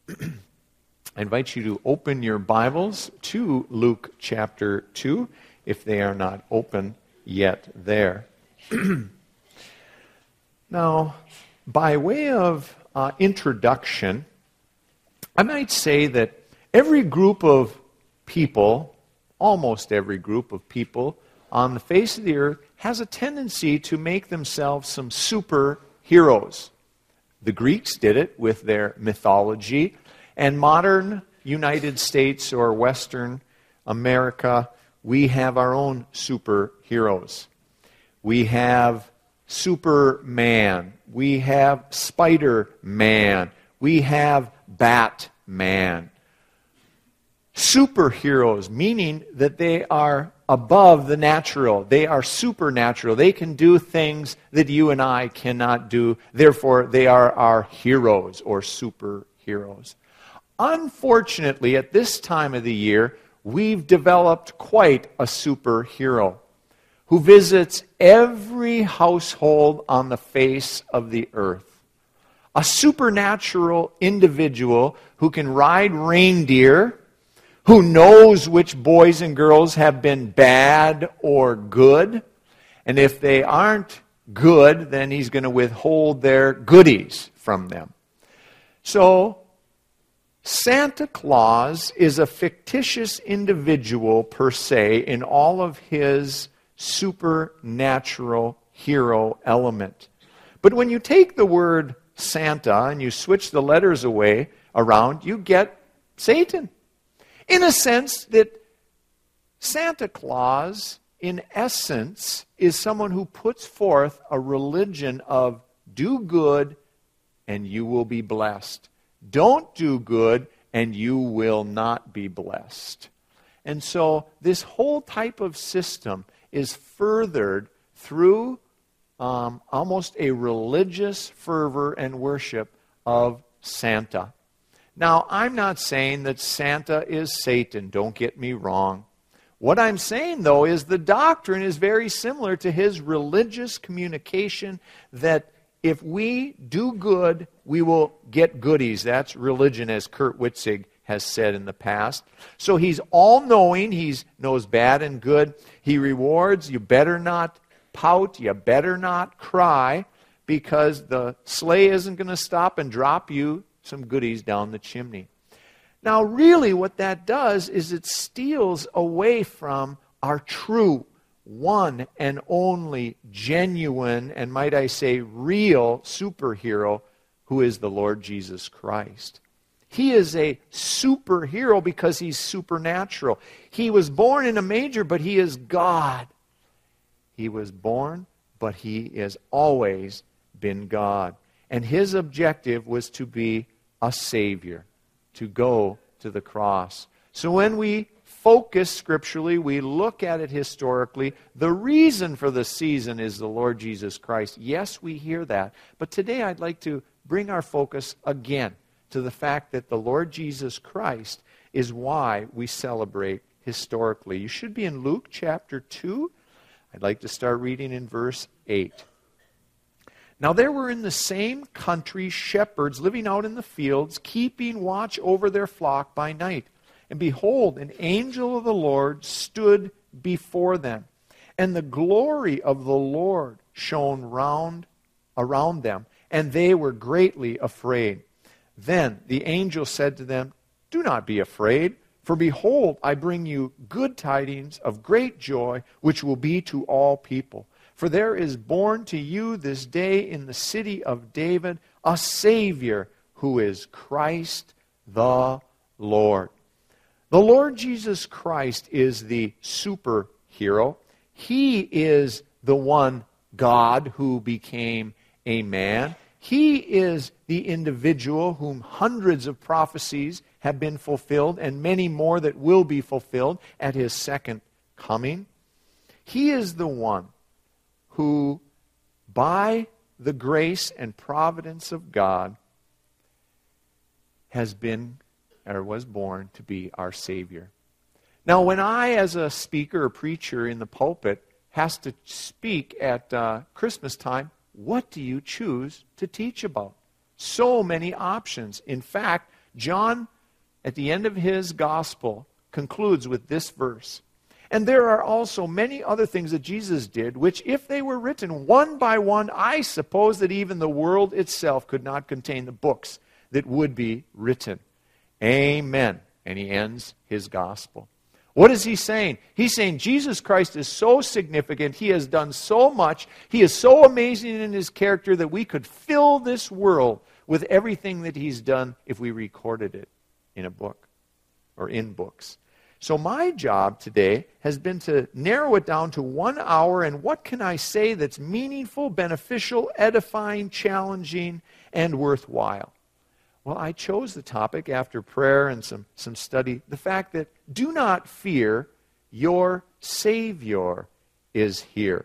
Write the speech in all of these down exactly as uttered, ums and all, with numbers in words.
I invite you to open your Bibles to Luke chapter two, if they are not open yet there. Now, by way of uh, introduction, I might say that every group of people, almost every group of people on the face of the earth, has a tendency to make themselves some superheroes. The Greeks did it with their mythology, and modern United States or Western America, we have our own superheroes. We have Superman. We have Spider-Man. We have Batman. Superheroes, meaning that they are above the natural. They are supernatural. They can do things that you and I cannot do. Therefore, they are our heroes or superheroes. Unfortunately, at this time of the year, we've developed quite a superhero who visits every household on the face of the earth. A supernatural individual who can ride reindeer, who knows which boys and girls have been bad or good. And if they aren't good, then he's going to withhold their goodies from them. So, Santa Claus is a fictitious individual per se in all of his supernatural hero element. But when you take the word Santa and you switch the letters away around, you get Satan. In a sense that Santa Claus, in essence, is someone who puts forth a religion of do good and you will be blessed. Don't do good and you will not be blessed. And so this whole type of system is furthered through um, almost a religious fervor and worship of Santa. Now, I'm not saying that Santa is Satan. Don't get me wrong. What I'm saying, though, is the doctrine is very similar to his religious communication that if we do good, we will get goodies. That's religion, as Kurt Witzig has said in the past. So he's all-knowing. He knows bad and good. He rewards. You better not pout. You better not cry, because the sleigh isn't going to stop and drop you some goodies down the chimney. Now, really what that does is it steals away from our true, one and only, genuine, and might I say real superhero, who is the Lord Jesus Christ. He is a superhero because he's supernatural. He was born in a manger, but he is God. He was born, but he has always been God. And his objective was to be a Savior, to go to the cross. So when we focus scripturally, we look at it historically, the reason for the season is the Lord Jesus Christ. Yes, we hear that. But today I'd like to bring our focus again to the fact that the Lord Jesus Christ is why we celebrate historically. You should be in Luke chapter two. I'd like to start reading in verse eight. Now there were in the same country shepherds living out in the fields, keeping watch over their flock by night. And behold, an angel of the Lord stood before them, and the glory of the Lord shone round around them, and they were greatly afraid. Then the angel said to them, "Do not be afraid, for behold, I bring you good tidings of great joy, which will be to all people. For there is born to you this day in the city of David a Savior, who is Christ the Lord." The Lord Jesus Christ is the superhero. He is the one God who became a man. He is the individual whom hundreds of prophecies have been fulfilled, and many more that will be fulfilled at his second coming. He is the one who, by the grace and providence of God, has been or was born to be our Savior. Now, when I, as a speaker or preacher in the pulpit, has to speak at uh, Christmas time, what do you choose to teach about? So many options. In fact, John, at the end of his gospel, concludes with this verse. And there are also many other things that Jesus did, which if they were written one by one, I suppose that even the world itself could not contain the books that would be written. Amen. And he ends his gospel. What is he saying? He's saying Jesus Christ is so significant. He has done so much. He is so amazing in his character that we could fill this world with everything that he's done if we recorded it in a book or in books. So my job today has been to narrow it down to one hour, and what can I say that's meaningful, beneficial, edifying, challenging, and worthwhile? Well, I chose the topic after prayer and some, some study, the fact that do not fear, your Savior is here.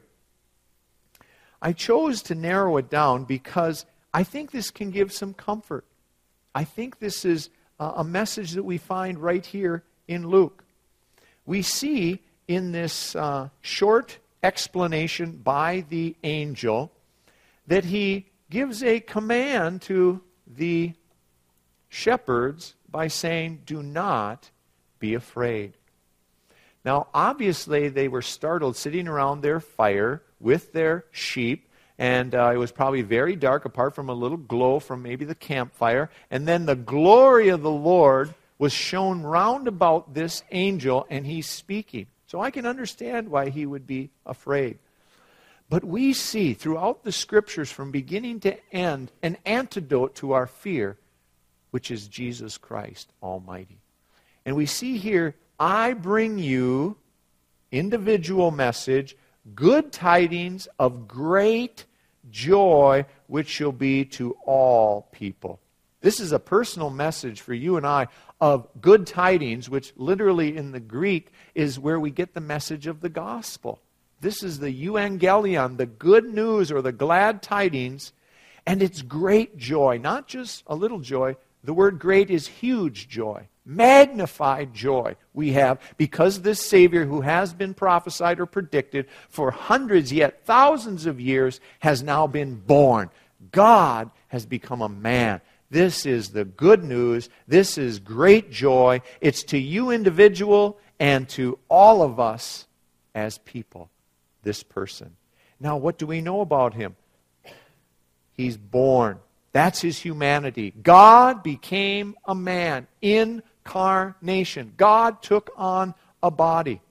I chose to narrow it down because I think this can give some comfort. I think this is a, a message that we find right here in Luke. We see in this uh, short explanation by the angel that he gives a command to the shepherds by saying, do not be afraid. Now, obviously, they were startled sitting around their fire with their sheep, and uh, it was probably very dark apart from a little glow from maybe the campfire. And then the glory of the Lord was shown round about this angel, and he's speaking. So I can understand why he would be afraid. But we see throughout the Scriptures from beginning to end an antidote to our fear, which is Jesus Christ Almighty. And we see here, I bring you, individual message, good tidings of great joy, which shall be to all people. This is a personal message for you and I of good tidings, which literally in the Greek is where we get the message of the gospel. This is the euangelion, the good news or the glad tidings, and it's great joy, not just a little joy. The word great is huge joy, magnified joy we have because this Savior who has been prophesied or predicted for hundreds, yet thousands of years, has now been born. God has become a man. This is the good news. This is great joy. It's to you individual and to all of us as people, this person. Now, what do we know about him? He's born. That's his humanity. God became a man. Incarnation. God took on a body.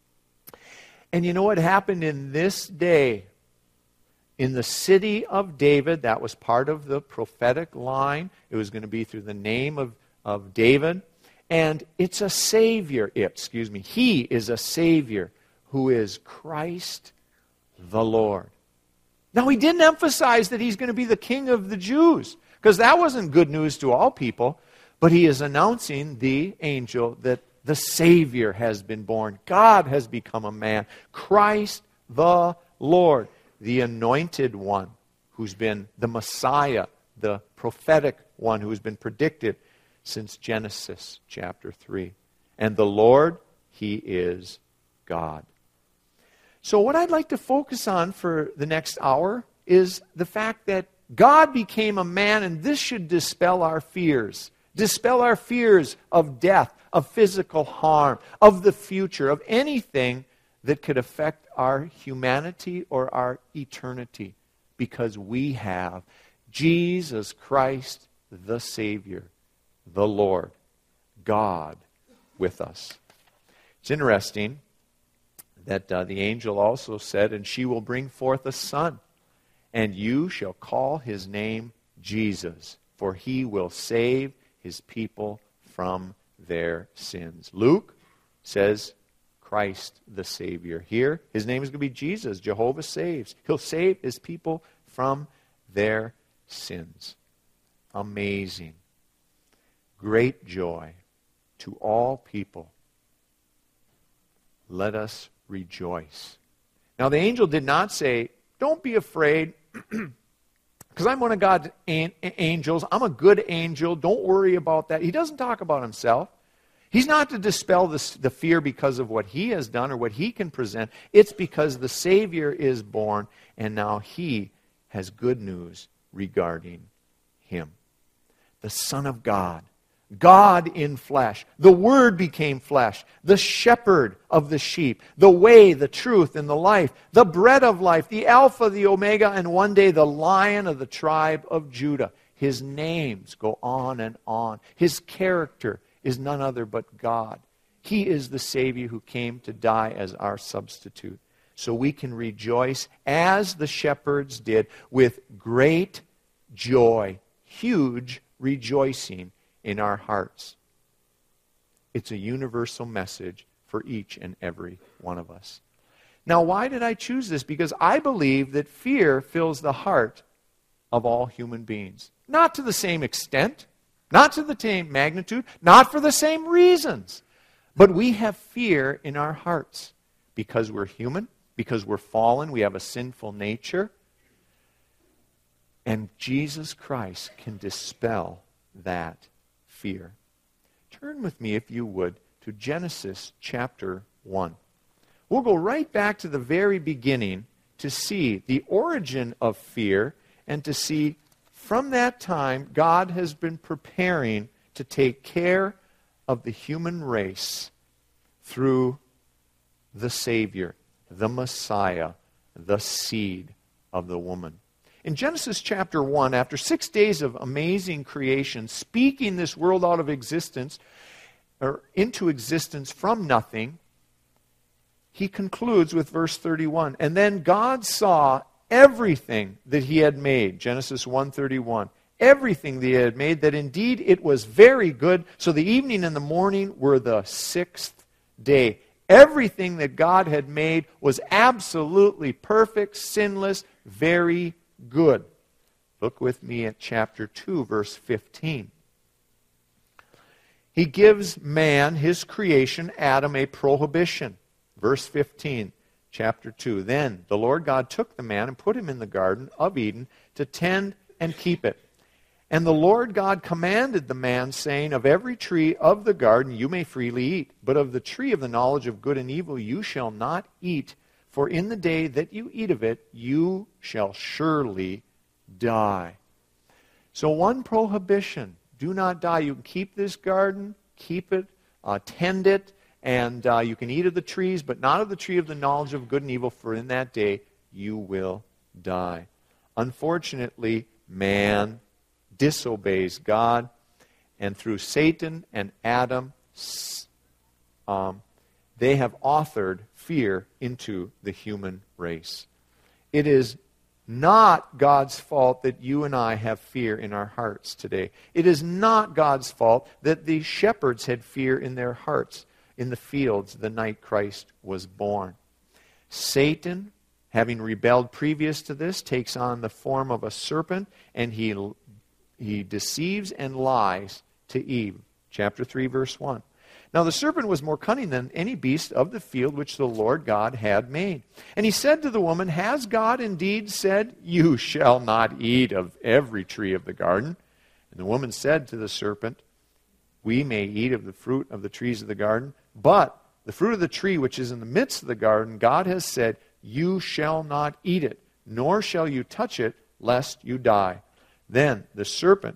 And you know what happened in this day? In the city of David, that was part of the prophetic line. It was going to be through the name of, of David. And it's a Savior, excuse me, he is a Savior who is Christ the Lord. Now, he didn't emphasize that he's going to be the King of the Jews, because that wasn't good news to all people. But he is announcing the angel that the Savior has been born. God has become a man. Christ the Lord. The anointed one who's been the Messiah, the prophetic one who has been predicted since Genesis chapter three. And the Lord, he is God. So what I'd like to focus on for the next hour is the fact that God became a man, and this should dispel our fears. Dispel our fears of death, of physical harm, of the future, of anything that could affect our humanity or our eternity, because we have Jesus Christ, the Savior, the Lord, God with us. It's interesting that uh, the angel also said, and she will bring forth a son, and you shall call his name Jesus, for he will save his people from their sins. Luke says Christ the Savior. Here, his name is going to be Jesus. Jehovah saves. He'll save his people from their sins. Amazing. Great joy to all people. Let us rejoice. Now, the angel did not say, don't be afraid, because I'm one of God's an- angels. I'm a good angel. Don't worry about that. He doesn't talk about himself. He's not to dispel this, the fear because of what he has done or what he can present. It's because the Savior is born, and now he has good news regarding him. The Son of God, God in flesh. The Word became flesh. The shepherd of the sheep. The way, the truth, and the life. The bread of life. The Alpha, the Omega, and one day the Lion of the tribe of Judah. His names go on and on. His character is none other but God. He is the Savior who came to die as our substitute. So we can rejoice as the shepherds did with great joy, huge rejoicing in our hearts. It's a universal message for each and every one of us. Now, why did I choose this? Because I believe that fear fills the heart of all human beings. Not to the same extent, not to the same magnitude, not for the same reasons. But we have fear in our hearts because we're human, because we're fallen, we have a sinful nature. And Jesus Christ can dispel that fear. Turn with me, if you would, to Genesis chapter one. We'll go right back to the very beginning to see the origin of fear and to see from that time God has been preparing to take care of the human race through the Savior, the Messiah, the seed of the woman. In Genesis chapter one, after six days of amazing creation, speaking this world out of existence, or into existence from nothing, he concludes with verse thirty-one. And then God saw everything that he had made, Genesis one thirty-one, everything that he had made, that indeed it was very good. So the evening and the morning were the sixth day. Everything that God had made was absolutely perfect, sinless, very good. Look with me at chapter two, verse fifteen. He gives man, his creation, Adam, a prohibition. Verse fifteen, chapter two. Then the Lord God took the man and put him in the garden of Eden to tend and keep it. And the Lord God commanded the man, saying, of every tree of the garden you may freely eat, but of the tree of the knowledge of good and evil you shall not eat, for in the day that you eat of it, you shall surely die. So one prohibition, do not die. You can keep this garden, keep it, uh, tend it, and uh, you can eat of the trees, but not of the tree of the knowledge of good and evil, for in that day you will die. Unfortunately, man disobeys God, and through Satan and Adam, um, they have authored fear into the human race. It is not God's fault that you and I have fear in our hearts today. It is not God's fault that the shepherds had fear in their hearts in the fields the night Christ was born. Satan, having rebelled previous to this, takes on the form of a serpent, and he, he deceives and lies to Eve. Chapter three, verse one. Now the serpent was more cunning than any beast of the field which the Lord God had made. And he said to the woman, has God indeed said, you shall not eat of every tree of the garden? And the woman said to the serpent, we may eat of the fruit of the trees of the garden, but the fruit of the tree which is in the midst of the garden, God has said, you shall not eat it, nor shall you touch it, lest you die. Then the serpent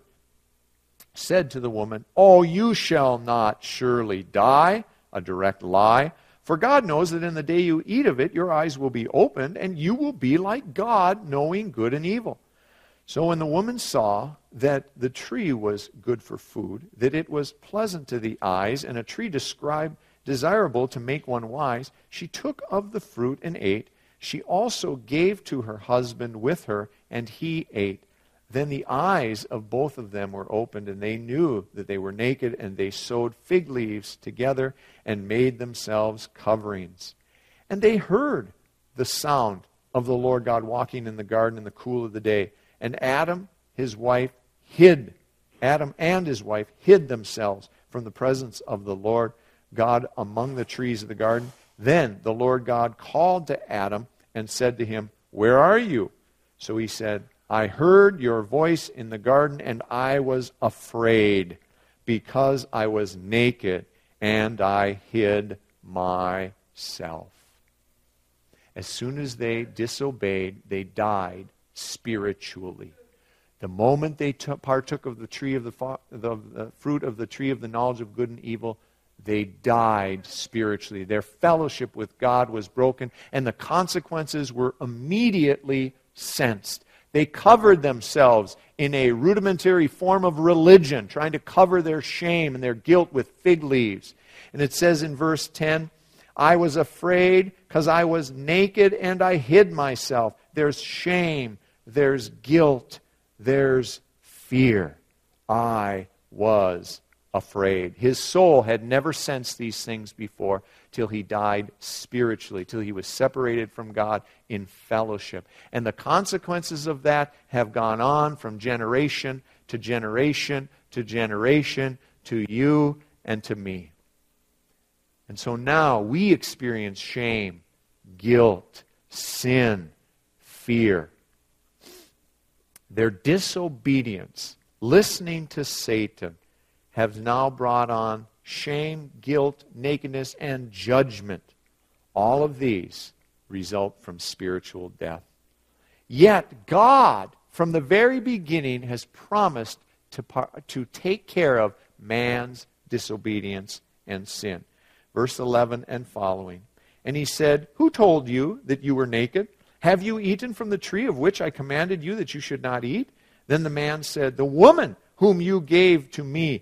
said to the woman, oh, you shall not surely die, a direct lie. For God knows that in the day you eat of it, your eyes will be opened, and you will be like God, knowing good and evil. So when the woman saw that the tree was good for food, that it was pleasant to the eyes, and a tree described desirable to make one wise, she took of the fruit and ate. She also gave to her husband with her, and he ate. Then the eyes of both of them were opened, and they knew that they were naked, and they sewed fig leaves together and made themselves coverings. And they heard the sound of the Lord God walking in the garden in the cool of the day. And Adam, his wife, hid, Adam and his wife hid themselves from the presence of the Lord God among the trees of the garden. Then the Lord God called to Adam and said to him, where are you? So he said, I heard your voice in the garden, and I was afraid, because I was naked, and I hid myself. As soon as they disobeyed, they died spiritually. The moment they t- partook of the tree of the, fa- the, the fruit of the tree of the knowledge of good and evil, they died spiritually. Their fellowship with God was broken, and the consequences were immediately sensed. They covered themselves in a rudimentary form of religion, trying to cover their shame and their guilt with fig leaves. And it says in verse ten, I was afraid because I was naked and I hid myself. There's shame, there's guilt, there's fear. I was afraid. His soul had never sensed these things before till he died spiritually, till he was separated from God in fellowship. And the consequences of that have gone on from generation to generation to generation to you and to me. And so now we experience shame, guilt, sin, fear. Their disobedience, listening to Satan, have now brought on shame, guilt, nakedness, and judgment. All of these result from spiritual death. Yet God, from the very beginning, has promised to, par- to take care of man's disobedience and sin. Verse eleven and following. And he said, who told you that you were naked? Have you eaten from the tree of which I commanded you that you should not eat? Then the man said, the woman whom you gave to me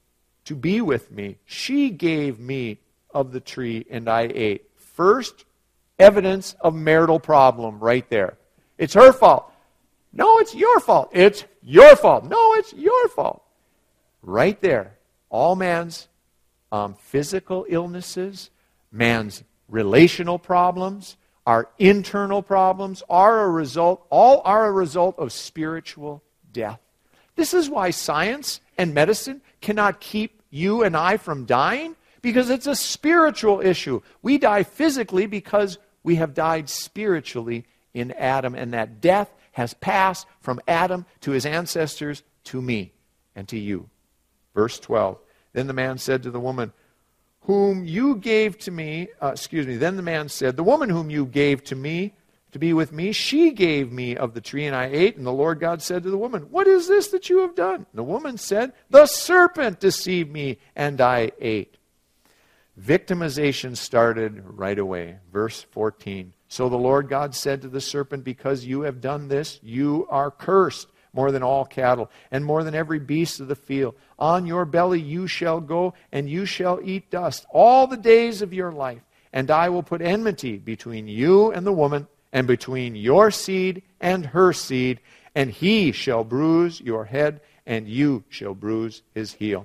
to be with me, she gave me of the tree and I ate. First evidence of marital problem right there. It's her fault. No, it's your fault. It's your fault. No, it's your fault. Right there. All man's um, physical illnesses, man's relational problems, our internal problems are a result, all are a result of spiritual death. This is why science and medicine cannot keep you and I from dying, because it's a spiritual issue. We die physically because we have died spiritually in Adam, and that death has passed from Adam to his ancestors to me and to you. Verse twelve. Then the man said to the woman, whom you gave to me, uh, excuse me, then the man said, the woman whom you gave to me to be with me, she gave me of the tree and I ate. And the Lord God said to the woman, what is this that you have done? And the woman said, the serpent deceived me and I ate. Victimization started right away. Verse fourteen. So the Lord God said to the serpent, because you have done this, you are cursed more than all cattle and more than every beast of the field. On your belly you shall go and you shall eat dust all the days of your life. And I will put enmity between you and the woman, and between your seed and her seed, and he shall bruise your head, and you shall bruise his heel.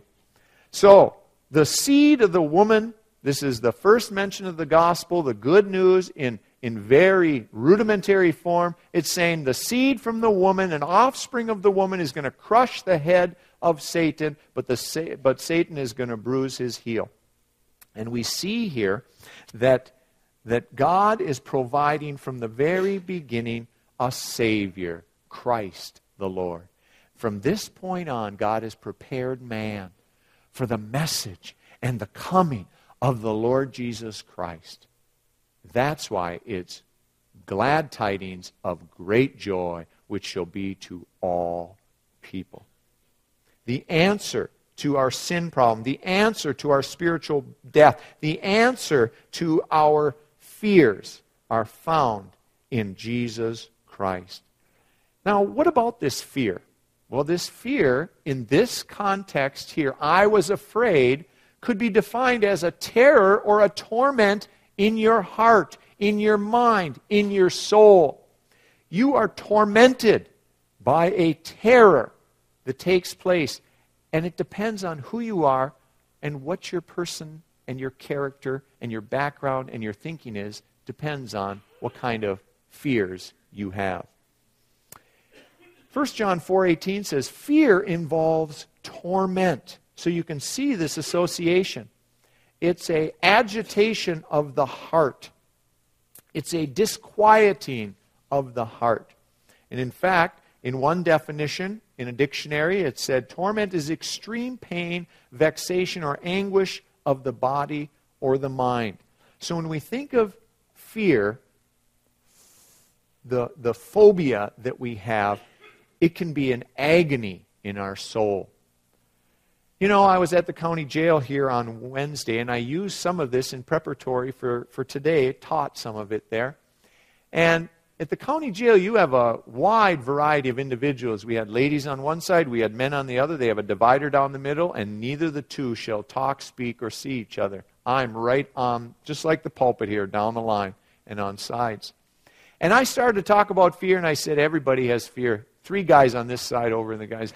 So, the seed of the woman, this is the first mention of the gospel, the good news in, in very rudimentary form. It's saying the seed from the woman, an offspring of the woman, is going to crush the head of Satan, but, the, but Satan is going to bruise his heel. And we see here that that God is providing from the very beginning a Savior, Christ the Lord. From this point on, God has prepared man for the message and the coming of the Lord Jesus Christ. That's why it's glad tidings of great joy, which shall be to all people. The answer to our sin problem, the answer to our spiritual death, the answer to our fears are found in Jesus Christ. Now, what about this fear? Well, this fear, in this context here, I was afraid, could be defined as a terror or a torment in your heart, in your mind, in your soul. You are tormented by a terror that takes place, and it depends on who you are and what your person and your character and your background and your thinking is, depends on what kind of fears you have. First John four eighteen says, fear involves torment. So you can see this association. It's an agitation of the heart. It's a disquieting of the heart. And in fact, in one definition, in a dictionary, it said, torment is extreme pain, vexation, or anguish of the body or the mind. So when we think of fear, the, the phobia that we have, it can be an agony in our soul. You know, I was at the county jail here on Wednesday, and I used some of this in preparatory for, for today, taught some of it there. And at the county jail, you have a wide variety of individuals. We had ladies on one side, we had men on the other. They have a divider down the middle, and neither the two shall talk, speak, or see each other. I'm right on, just like the pulpit here, down the line and on sides. And I started to talk about fear, and I said, everybody has fear. Three guys on this side over, and the guys,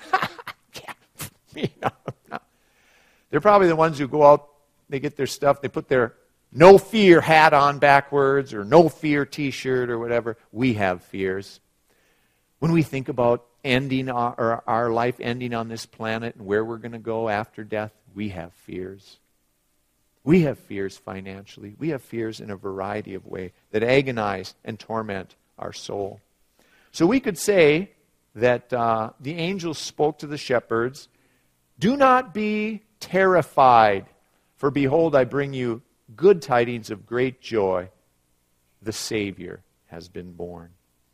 me, no, no. They're probably the ones who go out, they get their stuff, they put their no fear hat on backwards, or no fear t-shirt, or whatever. We have fears. When we think about ending our, or our life ending on this planet and where we're going to go after death, we have fears. We have fears financially. We have fears in a variety of ways that agonize and torment our soul. So we could say that uh, the angels spoke to the shepherds, "Do not be terrified, for behold, I bring you good tidings of great joy. The Savior has been born."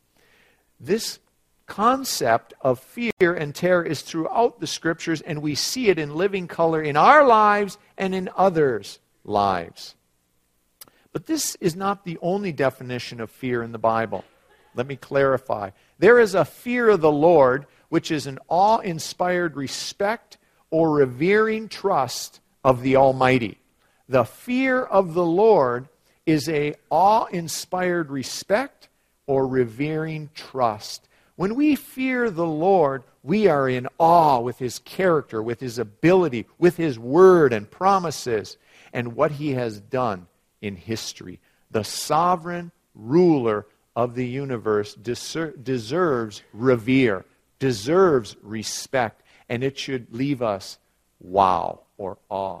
This concept of fear and terror is throughout the Scriptures, and we see it in living color in our lives and in others' lives. But this is not the only definition of fear in the Bible. Let me clarify. There is a fear of the Lord, which is an awe-inspired respect or revering trust of the Almighty. The fear of the Lord is a awe-inspired respect or revering trust. When we fear the Lord, we are in awe with His character, with His ability, with His word and promises, and what He has done in history. The sovereign ruler of the universe deser- deserves revere, deserves respect, and it should leave us wow or awe.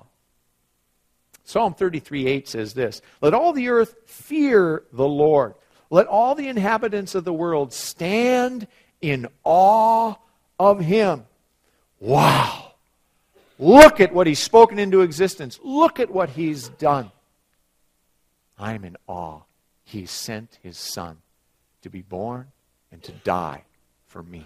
Psalm thirty-three eight says this, "Let all the earth fear the Lord. Let all the inhabitants of the world stand in awe of Him." Wow! Look at what He's spoken into existence. Look at what He's done. I'm in awe. He sent His Son to be born and to die for me.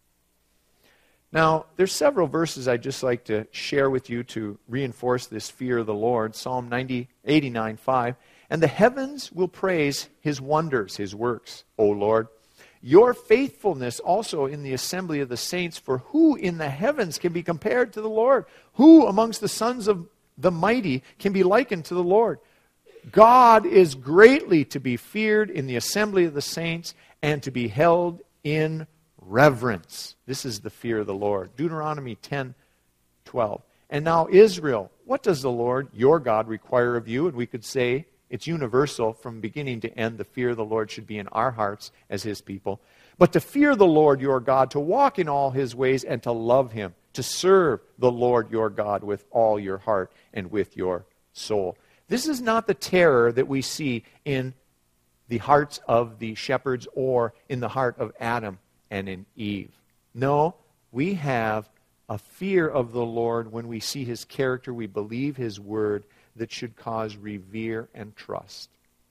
Now, there's several verses I'd just like to share with you to reinforce this fear of the Lord. Psalm ninety, eighty-nine five. "And the heavens will praise His wonders, His works, O Lord. Your faithfulness also in the assembly of the saints, for who in the heavens can be compared to the Lord? Who amongst the sons of the mighty can be likened to the Lord? God is greatly to be feared in the assembly of the saints and to be held in reverence." This is the fear of the Lord. Deuteronomy ten twelve. "And now Israel, what does the Lord, your God, require of you?" And we could say it's universal from beginning to end. The fear of the Lord should be in our hearts as His people. "But to fear the Lord your God, to walk in all His ways, and to love Him, to serve the Lord your God with all your heart and with your soul." This is not the terror that we see in the hearts of the shepherds or in the heart of Adam and in Eve. No, we have a fear of the Lord when we see His character, we believe His word, that should cause revere and trust.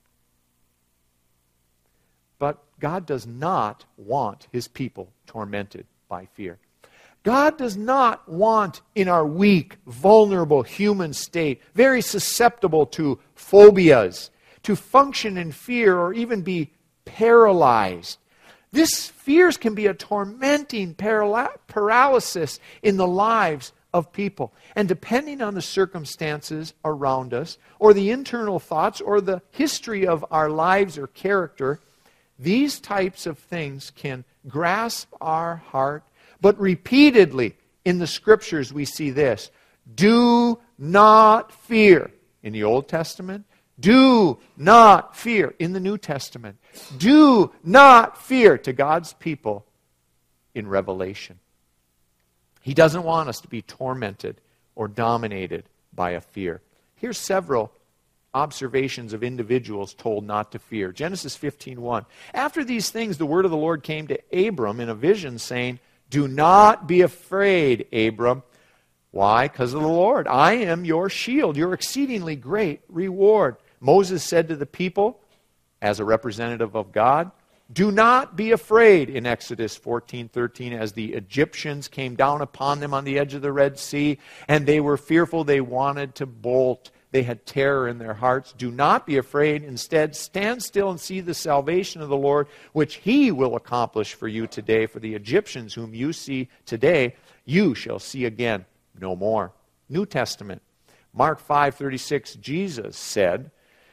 But God does not want His people tormented by fear. God does not want, in our weak, vulnerable human state, very susceptible to phobias, to function in fear or even be paralyzed. This fears can be a tormenting paral- paralysis in the lives of people. And depending on the circumstances around us, or the internal thoughts, or the history of our lives or character, these types of things can grasp our heart. But repeatedly in the Scriptures we see this: do not fear in the Old Testament. Do not fear in the New Testament. Do not fear to God's people in Revelation. He doesn't want us to be tormented or dominated by a fear. Here's several observations of individuals told not to fear. Genesis fifteen one. "After these things the word of the Lord came to Abram in a vision, saying, 'Do not be afraid, Abram.' Why? Because of the Lord. I am your shield, your exceedingly great reward." Moses said to the people, as a representative of God, Do not be afraid in Exodus fourteen thirteen, as the Egyptians came down upon them on the edge of the Red Sea, and they were fearful. They wanted to bolt. They had terror in their hearts. Do not be afraid. Instead, stand still and see the salvation of the Lord, which He will accomplish for you today. For the Egyptians whom you see today, you shall see again no more. New Testament. Mark five thirty-six, Jesus said,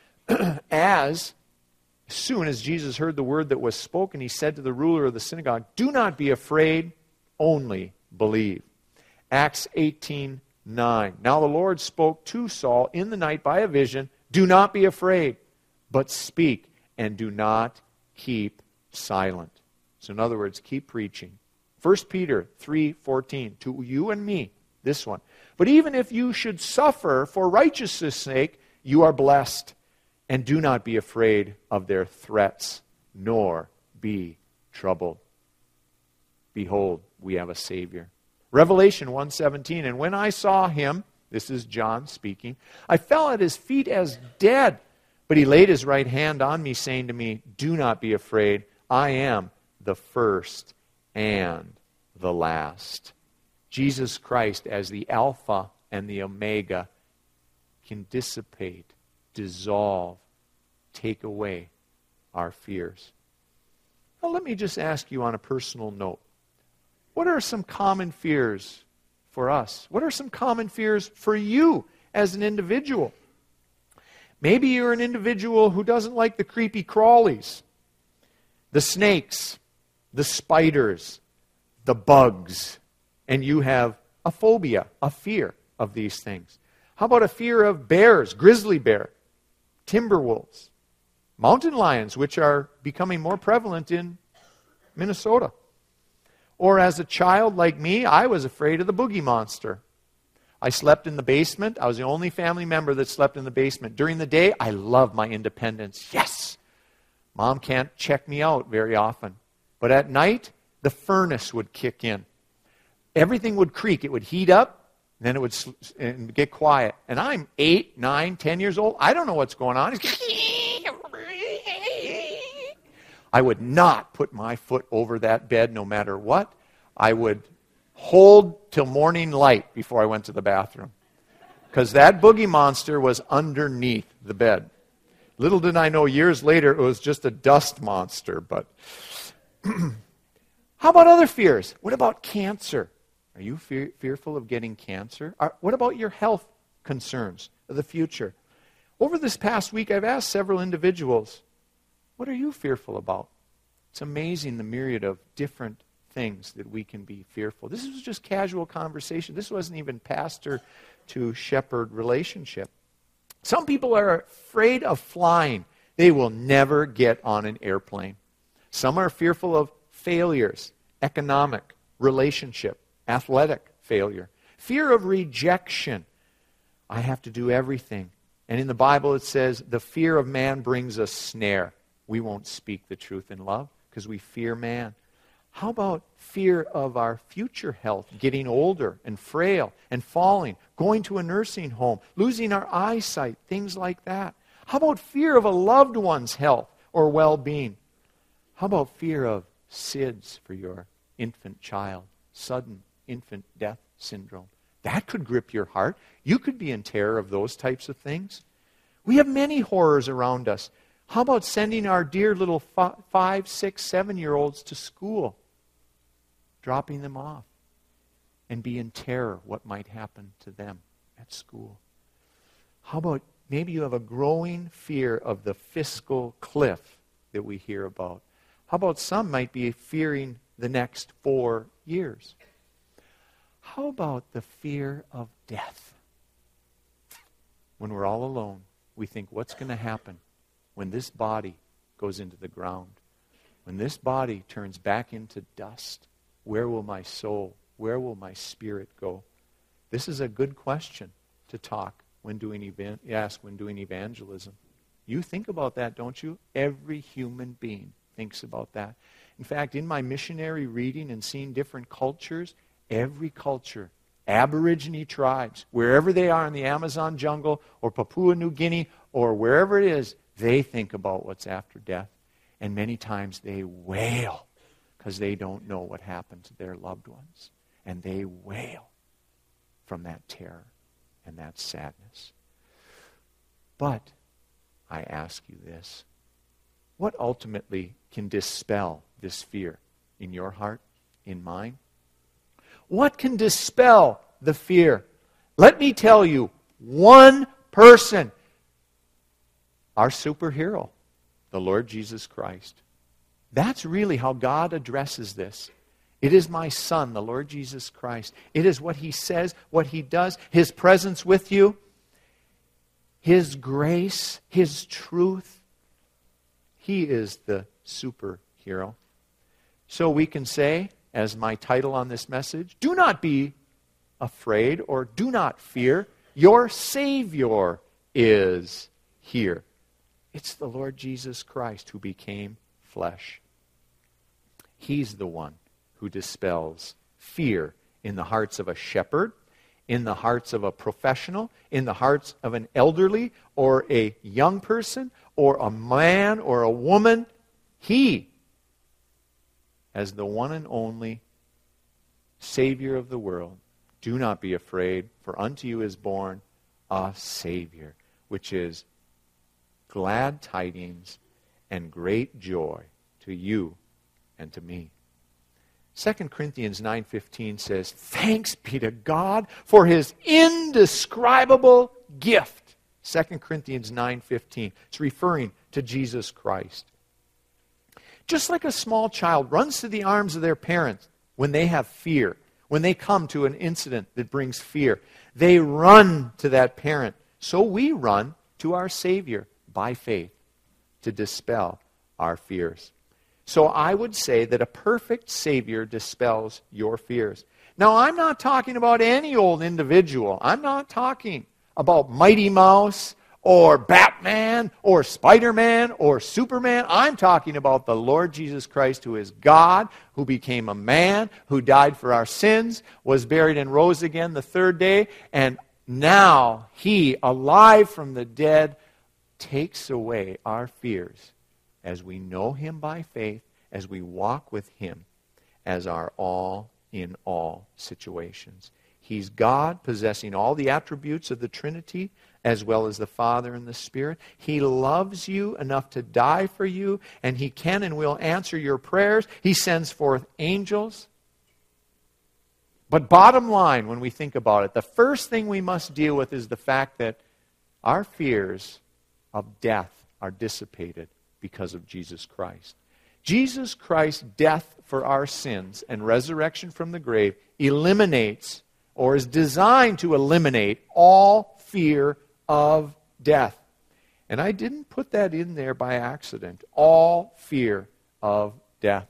as soon as Jesus heard the word that was spoken, He said to the ruler of the synagogue, do not be afraid, only believe. Acts eighteen nine. Now the Lord spoke to Saul in the night by a vision, do not be afraid, but speak, and do not keep silent. So in other words, keep preaching. First Peter three fourteen, to you and me, this one. But even if you should suffer for righteousness' sake, you are blessed. And do not be afraid of their threats, nor be troubled. Behold, we have a Savior. Revelation one seventeen, and when I saw Him, this is John speaking, I fell at His feet as dead. But He laid His right hand on me, saying to me, do not be afraid. I am the first and the last. Jesus Christ, as the Alpha and the Omega, can dissipate, dissolve, take away our fears. Now let me just ask you on a personal note. What are some common fears for us? What are some common fears for you as an individual? Maybe you're an individual who doesn't like the creepy crawlies, the snakes, the spiders, the bugs, and you have a phobia, a fear of these things. How about a fear of bears, grizzly bear, timber wolves, mountain lions, which are becoming more prevalent in Minnesota? Or as a child like me, I was afraid of the boogie monster. I slept in the basement. I was the only family member that slept in the basement. During the day, I loved my independence. Yes! Mom can't check me out very often. But at night, the furnace would kick in. Everything would creak. It would heat up. Then it would and get quiet. And I'm eight, nine, ten years old. I don't know what's going on. I would not put my foot over that bed no matter what. I would hold till morning light before I went to the bathroom. Because that boogie monster was underneath the bed. Little did I know years later it was just a dust monster. But how about other fears? What about cancer? Are you fear, fearful of getting cancer? Are, what about your health concerns of the future? Over this past week, I've asked several individuals, what are you fearful about? It's amazing the myriad of different things that we can be fearful. This was just casual conversation. This wasn't even pastor to shepherd relationship. Some people are afraid of flying. They will never get on an airplane. Some are fearful of failures, economic, relationship, athletic failure. Fear of rejection. I have to do everything. And in the Bible it says, the fear of man brings a snare. We won't speak the truth in love because we fear man. How about fear of our future health, getting older and frail and falling, going to a nursing home, losing our eyesight, things like that? How about fear of a loved one's health or well-being? How about fear of S I D S for your infant child, sudden infant death syndrome? That could grip your heart. You could be in terror of those types of things. We have many horrors around us. How about sending our dear little five, six, seven-year-olds to school? Dropping them off and be in terror what might happen to them at school. How about maybe you have a growing fear of the fiscal cliff that we hear about? How about some might be fearing the next four years? How about the fear of death? When we're all alone, we think, what's going to happen when this body goes into the ground? When this body turns back into dust, where will my soul, where will my spirit go? This is a good question to talk when doing evan- ask when doing evangelism. You think about that, don't you? Every human being thinks about that. In fact, in my missionary reading and seeing different cultures, every culture, Aborigine tribes, wherever they are in the Amazon jungle or Papua New Guinea or wherever it is, they think about what's after death. And many times they wail because they don't know what happened to their loved ones. And they wail from that terror and that sadness. But I ask you this. What ultimately can dispel this fear in your heart, in mine? What can dispel the fear? Let me tell you, one person. Our superhero, the Lord Jesus Christ. That's really how God addresses this. It is my Son, the Lord Jesus Christ. It is what He says, what He does, His presence with you, His grace, His truth. He is the superhero. So we can say, as my title on this message, do not be afraid or do not fear. Your Savior is here. It's the Lord Jesus Christ who became flesh. He's the one who dispels fear in the hearts of a shepherd, in the hearts of a professional, in the hearts of an elderly or a young person or a man or a woman. He, as the one and only Savior of the world, do not be afraid, for unto you is born a Savior, which is glad tidings and great joy to you and to me. Second Corinthians nine fifteen says, thanks be to God for His indescribable gift. Second Corinthians nine fifteen. It's referring to Jesus Christ. Just like a small child runs to the arms of their parents when they have fear, when they come to an incident that brings fear, they run to that parent. So we run to our Savior by faith to dispel our fears. So I would say that a perfect Savior dispels your fears. Now, I'm not talking about any old individual. I'm not talking about Mighty Mouse or Batman or Spider-Man or Superman. I'm talking about the Lord Jesus Christ, who is God, who became a man, who died for our sins, was buried and rose again the third day, and now He, alive from the dead, takes away our fears as we know Him by faith, as we walk with Him as our all in all situations. He's God, possessing all the attributes of the Trinity, as well as the Father and the Spirit. He loves you enough to die for you, and He can and will answer your prayers. He sends forth angels. But bottom line, when we think about it, the first thing we must deal with is the fact that our fears of death are dissipated because of Jesus Christ. Jesus Christ's death for our sins and resurrection from the grave eliminates, or is designed to eliminate, all fear of death. And I didn't put that in there by accident. All fear of death.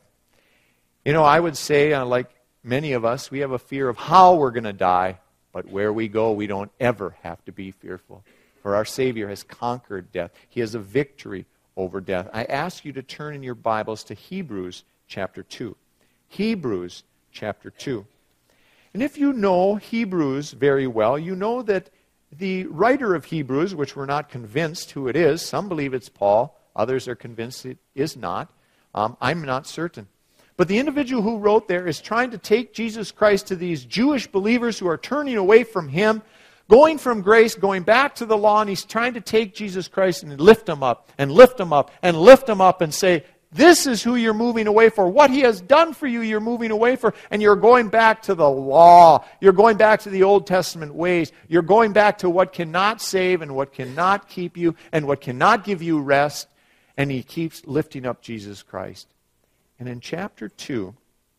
You know, I would say, uh, like many of us, we have a fear of how we're going to die, but where we go, we don't ever have to be fearful. For our Savior has conquered death. He has a victory over death. I ask you to turn in your Bibles to Hebrews chapter two. Hebrews chapter two. And if you know Hebrews very well, you know that the writer of Hebrews, which we're not convinced who it is, some believe it's Paul, others are convinced it is not. Um, I'm not certain. But the individual who wrote there is trying to take Jesus Christ to these Jewish believers who are turning away from Him, going from grace, going back to the law, and he's trying to take Jesus Christ and lift Him up, and lift Him up, and lift Him up, and say, this is who you're moving away for. What He has done for you, you're moving away for, and you're going back to the law. You're going back to the Old Testament ways. You're going back to what cannot save, and what cannot keep you, and what cannot give you rest. And he keeps lifting up Jesus Christ. And in chapter two,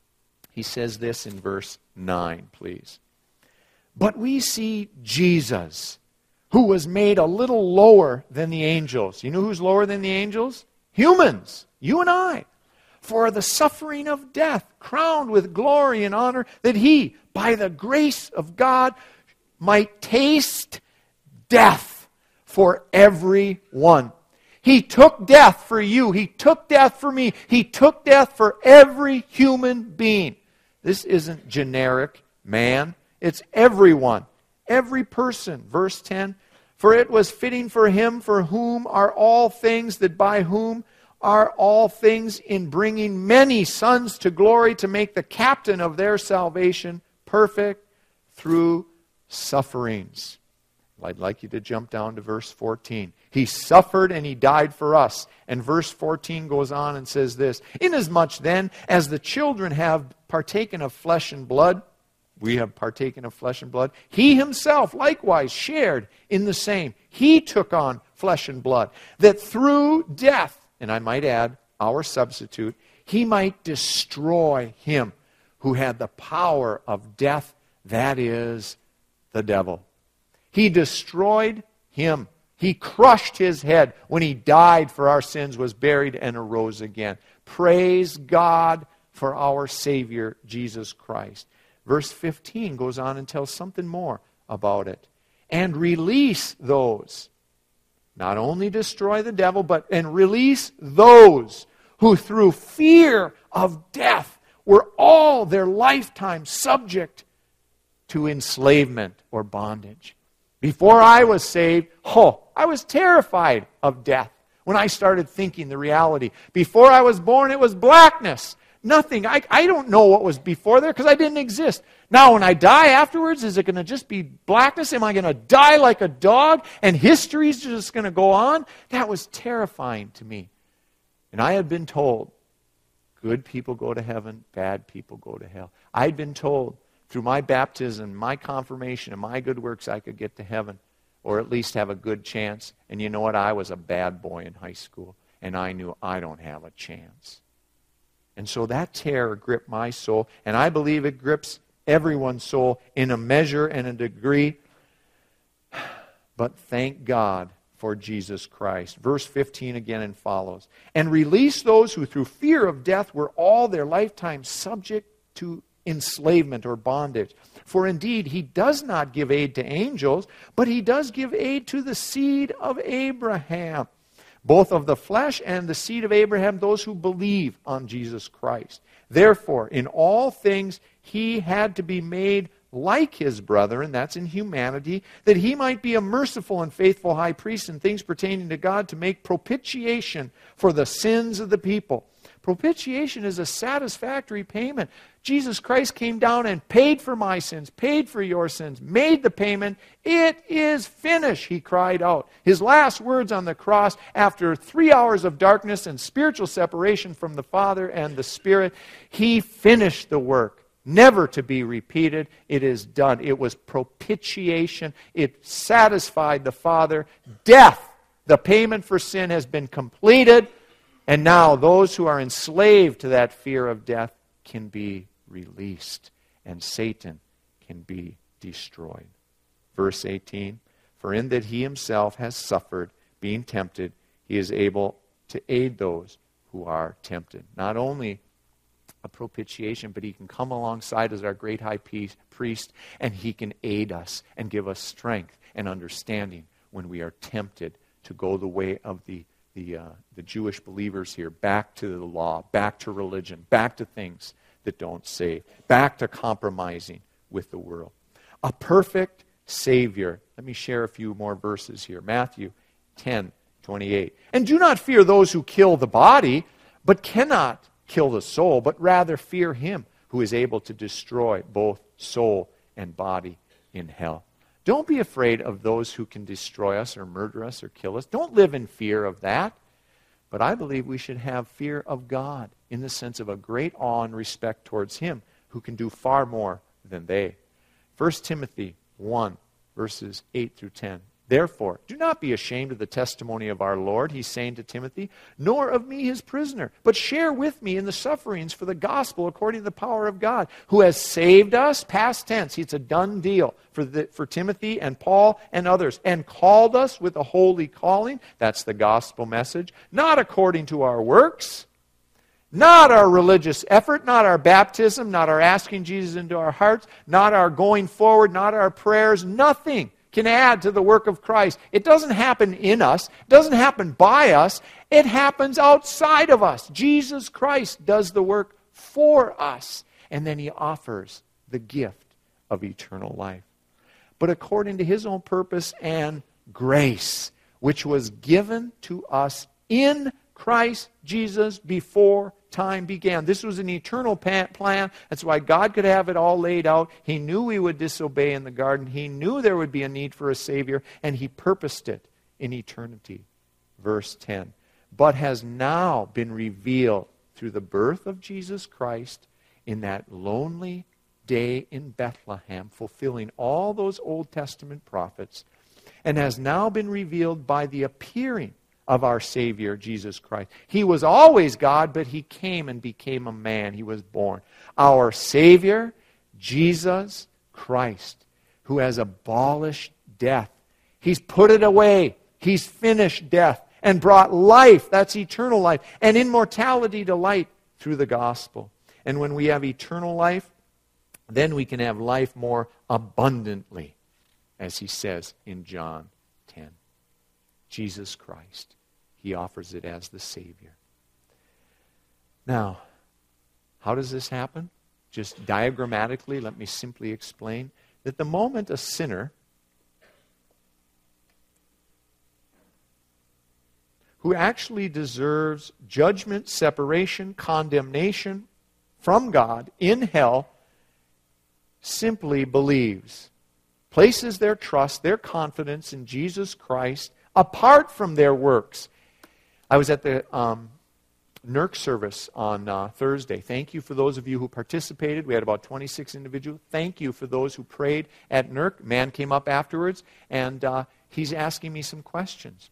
he says this in verse nine, please. But we see Jesus, who was made a little lower than the angels. You know who's lower than the angels? Humans, you and I. For the suffering of death, crowned with glory and honor, that He, by the grace of God, might taste death for everyone. He took death for you. He took death for me. He took death for every human being. This isn't generic man. It's everyone, every person. Verse ten, for it was fitting for Him for whom are all things, that by whom are all things in bringing many sons to glory, to make the captain of their salvation perfect through sufferings. I'd like you to jump down to verse fourteen. He suffered and he died for us. And verse fourteen goes on and says this, inasmuch then as the children have partaken of flesh and blood, we have partaken of flesh and blood, he himself likewise shared in the same. He took on flesh and blood, that through death, and I might add, our substitute, he might destroy him who had the power of death, that is, the devil. He destroyed him. He crushed his head when he died for our sins, was buried, and arose again. Praise God for our Savior, Jesus Christ. Verse fifteen goes on and tells something more about it. And release those. Not only destroy the devil, but and release those who through fear of death were all their lifetime subject to enslavement or bondage. Before I was saved, oh, I was terrified of death when I started thinking the reality. Before I was born, it was blackness. Nothing. I, I don't know what was before there because I didn't exist. Now, when I die afterwards, is it going to just be blackness? Am I going to die like a dog and history's just going to go on? That was terrifying to me. And I had been told, good people go to heaven, bad people go to hell. I had been told through my baptism, my confirmation, and my good works, I could get to heaven, or at least have a good chance. And you know what? I was a bad boy in high school, and I knew I don't have a chance. And so that terror gripped my soul, and I believe it grips everyone's soul in a measure and a degree. But thank God for Jesus Christ. Verse fifteen again and follows. And release those who through fear of death were all their lifetime subject to enslavement or bondage. For indeed, he does not give aid to angels, but he does give aid to the seed of Abraham. Both of the flesh and the seed of Abraham, those who believe on Jesus Christ. Therefore, in all things, he had to be made like his brethren, that's in humanity, that he might be a merciful and faithful high priest in things pertaining to God, to make propitiation for the sins of the people. Propitiation is a satisfactory payment. Jesus Christ came down and paid for my sins, paid for your sins, made the payment. It is finished, he cried out. His last words on the cross, after three hours of darkness and spiritual separation from the Father and the Spirit, he finished the work, never to be repeated. It is done. It was propitiation. It satisfied the Father. Death, the payment for sin, has been completed. And now those who are enslaved to that fear of death can be released, and Satan can be destroyed. Verse eighteen, for in that he himself has suffered, being tempted, he is able to aid those who are tempted. Not only a propitiation, but he can come alongside as our great high priest, and he can aid us and give us strength and understanding when we are tempted to go the way of the The, uh, the Jewish believers here, back to the law, back to religion, back to things that don't save, back to compromising with the world. A perfect Savior. Let me share a few more verses here. Matthew ten twenty-eight. And do not fear those who kill the body, but cannot kill the soul, but rather fear him who is able to destroy both soul and body in hell. Don't be afraid of those who can destroy us or murder us or kill us. Don't live in fear of that. But I believe we should have fear of God in the sense of a great awe and respect towards him who can do far more than they. First Timothy one, verses eight through ten. Therefore, do not be ashamed of the testimony of our Lord, he's saying to Timothy, nor of me his prisoner, but share with me in the sufferings for the gospel according to the power of God, who has saved us, past tense, it's a done deal for, the, for Timothy and Paul and others, and called us with a holy calling, that's the gospel message, not according to our works, not our religious effort, not our baptism, not our asking Jesus into our hearts, not our going forward, not our prayers, nothing can add to the work of Christ. It doesn't happen in us. It doesn't happen by us. It happens outside of us. Jesus Christ does the work for us. And then he offers the gift of eternal life. But according to his own purpose and grace, which was given to us in Christ Jesus before time began. This was an eternal plan. That's why God could have it all laid out. He knew we would disobey in the garden. He knew there would be a need for a Savior, and He purposed it in eternity. Verse ten. But has now been revealed through the birth of Jesus Christ in that lonely day in Bethlehem, fulfilling all those Old Testament prophets, and has now been revealed by the appearing of our Savior, Jesus Christ. He was always God, but He came and became a man. He was born. Our Savior, Jesus Christ, who has abolished death. He's put it away. He's finished death and brought life, that's eternal life, and immortality to light through the gospel. And when we have eternal life, then we can have life more abundantly, as He says in John ten. Jesus Christ, He offers it as the Savior. Now, how does this happen? Just diagrammatically, let me simply explain that the moment a sinner who actually deserves judgment, separation, condemnation from God in hell simply believes, places their trust, their confidence in Jesus Christ apart from their works. I was at the um, N E R C service on uh, Thursday. Thank you for those of you who participated. We had about twenty-six individuals. Thank you for those who prayed at N E R C. A man came up afterwards, and uh, he's asking me some questions.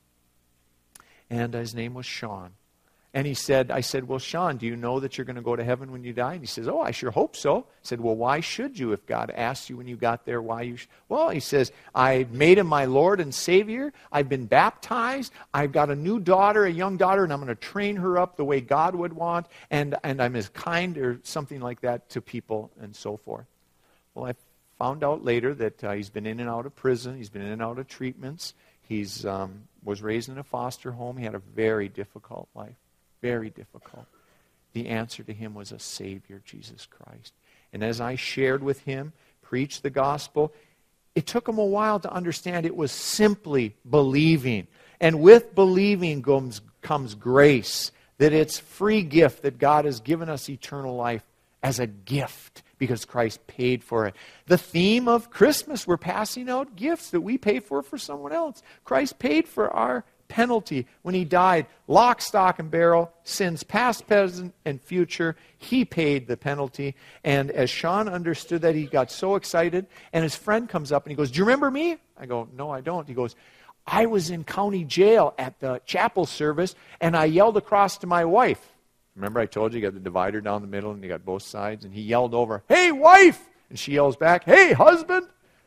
And his name was Sean. And he said, I said, well, Sean, do you know that you're going to go to heaven when you die? And he says, oh, I sure hope so. I said, well, why should you if God asked you when you got there why you should? Well, he says, I made Him my Lord and Savior. I've been baptized. I've got a new daughter, a young daughter, and I'm going to train her up the way God would want. And, and I'm as kind or something like that to people and so forth. Well, I found out later that uh, he's been in and out of prison. He's been in and out of treatments. He's um, was raised in a foster home. He had a very difficult life. Very difficult. The answer to him was a Savior, Jesus Christ. And as I shared with him, preached the gospel, it took him a while to understand it was simply believing. And with believing comes, comes grace. That it's free gift that God has given us eternal life as a gift because Christ paid for it. The theme of Christmas, we're passing out gifts that we pay for for someone else. Christ paid for our penalty when He died. Lock, stock, and barrel, sins past, present, and future. He paid the penalty. And as Sean understood that, he got so excited. And his friend comes up and he goes, do you remember me? I go, no, I don't. He goes, I was in county jail at the chapel service, and I yelled across to my wife. Remember I told you you got the divider down the middle and you got both sides? And he yelled over, hey, wife! And she yells back, hey, husband!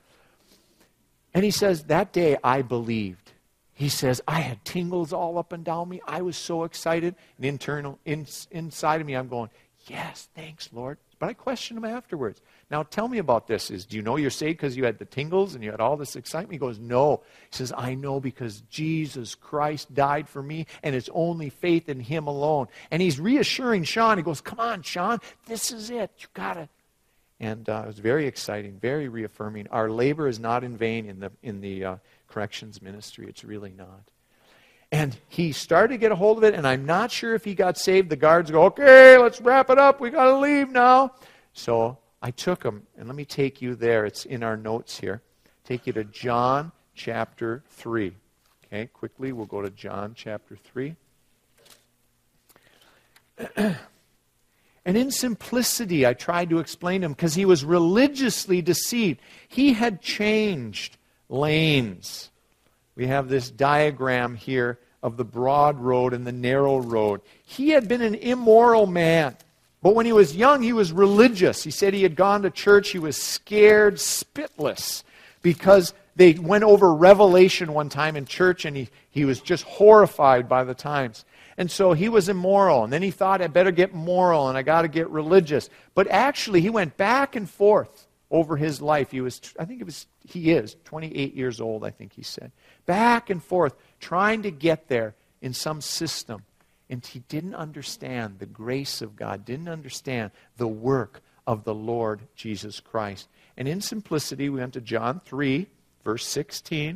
And he says, that day I believed. He says, I had tingles all up and down me. I was so excited. And internal, in, inside of me, I'm going, yes, thanks, Lord. But I questioned him afterwards. Now, tell me about this. Is, do you know you're saved because you had the tingles and you had all this excitement? He goes, no. He says, I know because Jesus Christ died for me, and it's only faith in Him alone. And he's reassuring Sean. He goes, come on, Sean, this is it. You got it. And uh, it was very exciting, very reaffirming. Our labor is not in vain in the in the uh, corrections ministry. It's really not. And he started to get a hold of it, and I'm not sure if he got saved. The guards go, okay, let's wrap it up. We got to leave now. So I took him, and let me take you there. It's in our notes here. Take you to John chapter three. Okay, quickly, we'll go to John chapter three. And in simplicity, I tried to explain to him, because he was religiously deceived. He had changed lanes. We have this diagram here of the broad road and the narrow road. He had been an immoral man. But when he was young, he was religious. He said he had gone to church. He was scared spitless because they went over Revelation one time in church, and he, he was just horrified by the times. And so he was immoral. And then he thought, I better get moral and I got to get religious. But actually, he went back and forth over his life. He was, I think it was, he is twenty-eight years old, I think he said. Back and forth, trying to get there in some system. And he didn't understand the grace of God, didn't understand the work of the Lord Jesus Christ. And in simplicity, we went to John three, verse sixteen.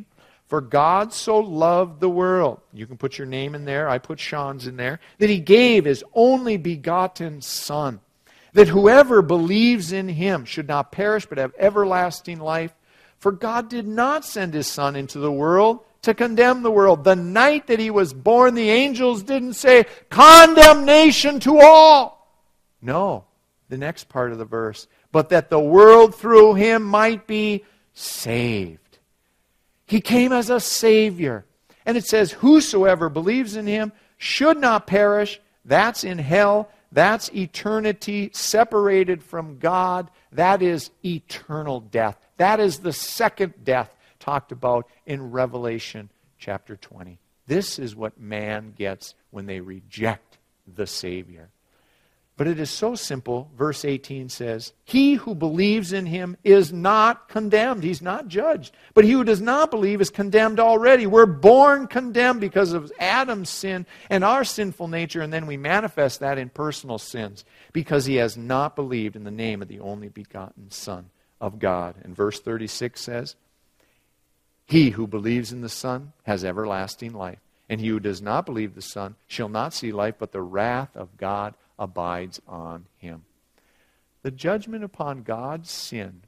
For God so loved the world. You can put your name in there. I put Sean's in there. That He gave His only begotten Son. That whoever believes in Him should not perish but have everlasting life. For God did not send His Son into the world to condemn the world. The night that He was born, the angels didn't say, condemnation to all. No, the next part of the verse. But that the world through Him might be saved. He came as a Savior. And it says, whosoever believes in Him should not perish. That's in hell. That's eternity separated from God. That is eternal death. That is the second death talked about in Revelation chapter twenty. This is what man gets when they reject the Savior. But it is so simple. Verse eighteen says, he who believes in Him is not condemned. He's not judged. But he who does not believe is condemned already. We're born condemned because of Adam's sin and our sinful nature, and then we manifest that in personal sins because he has not believed in the name of the only begotten Son of God. And verse thirty-six says, he who believes in the Son has everlasting life, and he who does not believe the Son shall not see life, but the wrath of God abides on him. The judgment upon God's sin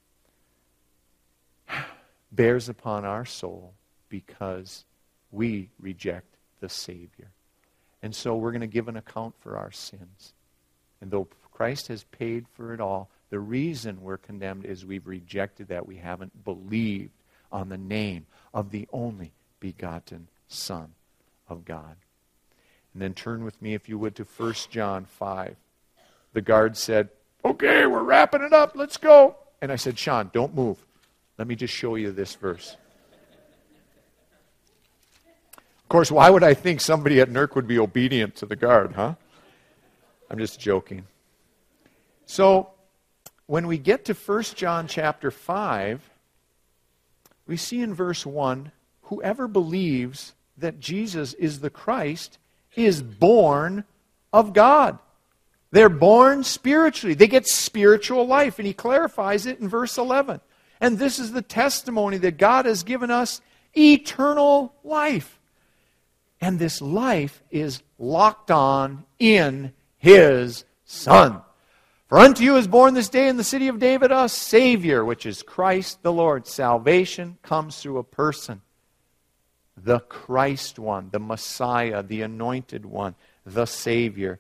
bears upon our soul because we reject the Savior. And so we're going to give an account for our sins. And though Christ has paid for it all, the reason we're condemned is we've rejected that. We haven't believed on the name of the only begotten Son of God. And then turn with me, if you would, to First John five. The guard said, okay, we're wrapping it up. Let's go. And I said, Sean, don't move. Let me just show you this verse. Of course, why would I think somebody at N E R C would be obedient to the guard, huh? I'm just joking. So, when we get to First John chapter five, we see in verse one, whoever believes that Jesus is the Christ is born of God. They're born spiritually. They get spiritual life. And he clarifies it in verse eleven. And this is the testimony that God has given us eternal life. And this life is locked on in His Son. For unto you is born this day in the city of David a Savior, which is Christ the Lord. Salvation comes through a person. The Christ one, the Messiah, the anointed one, the Savior.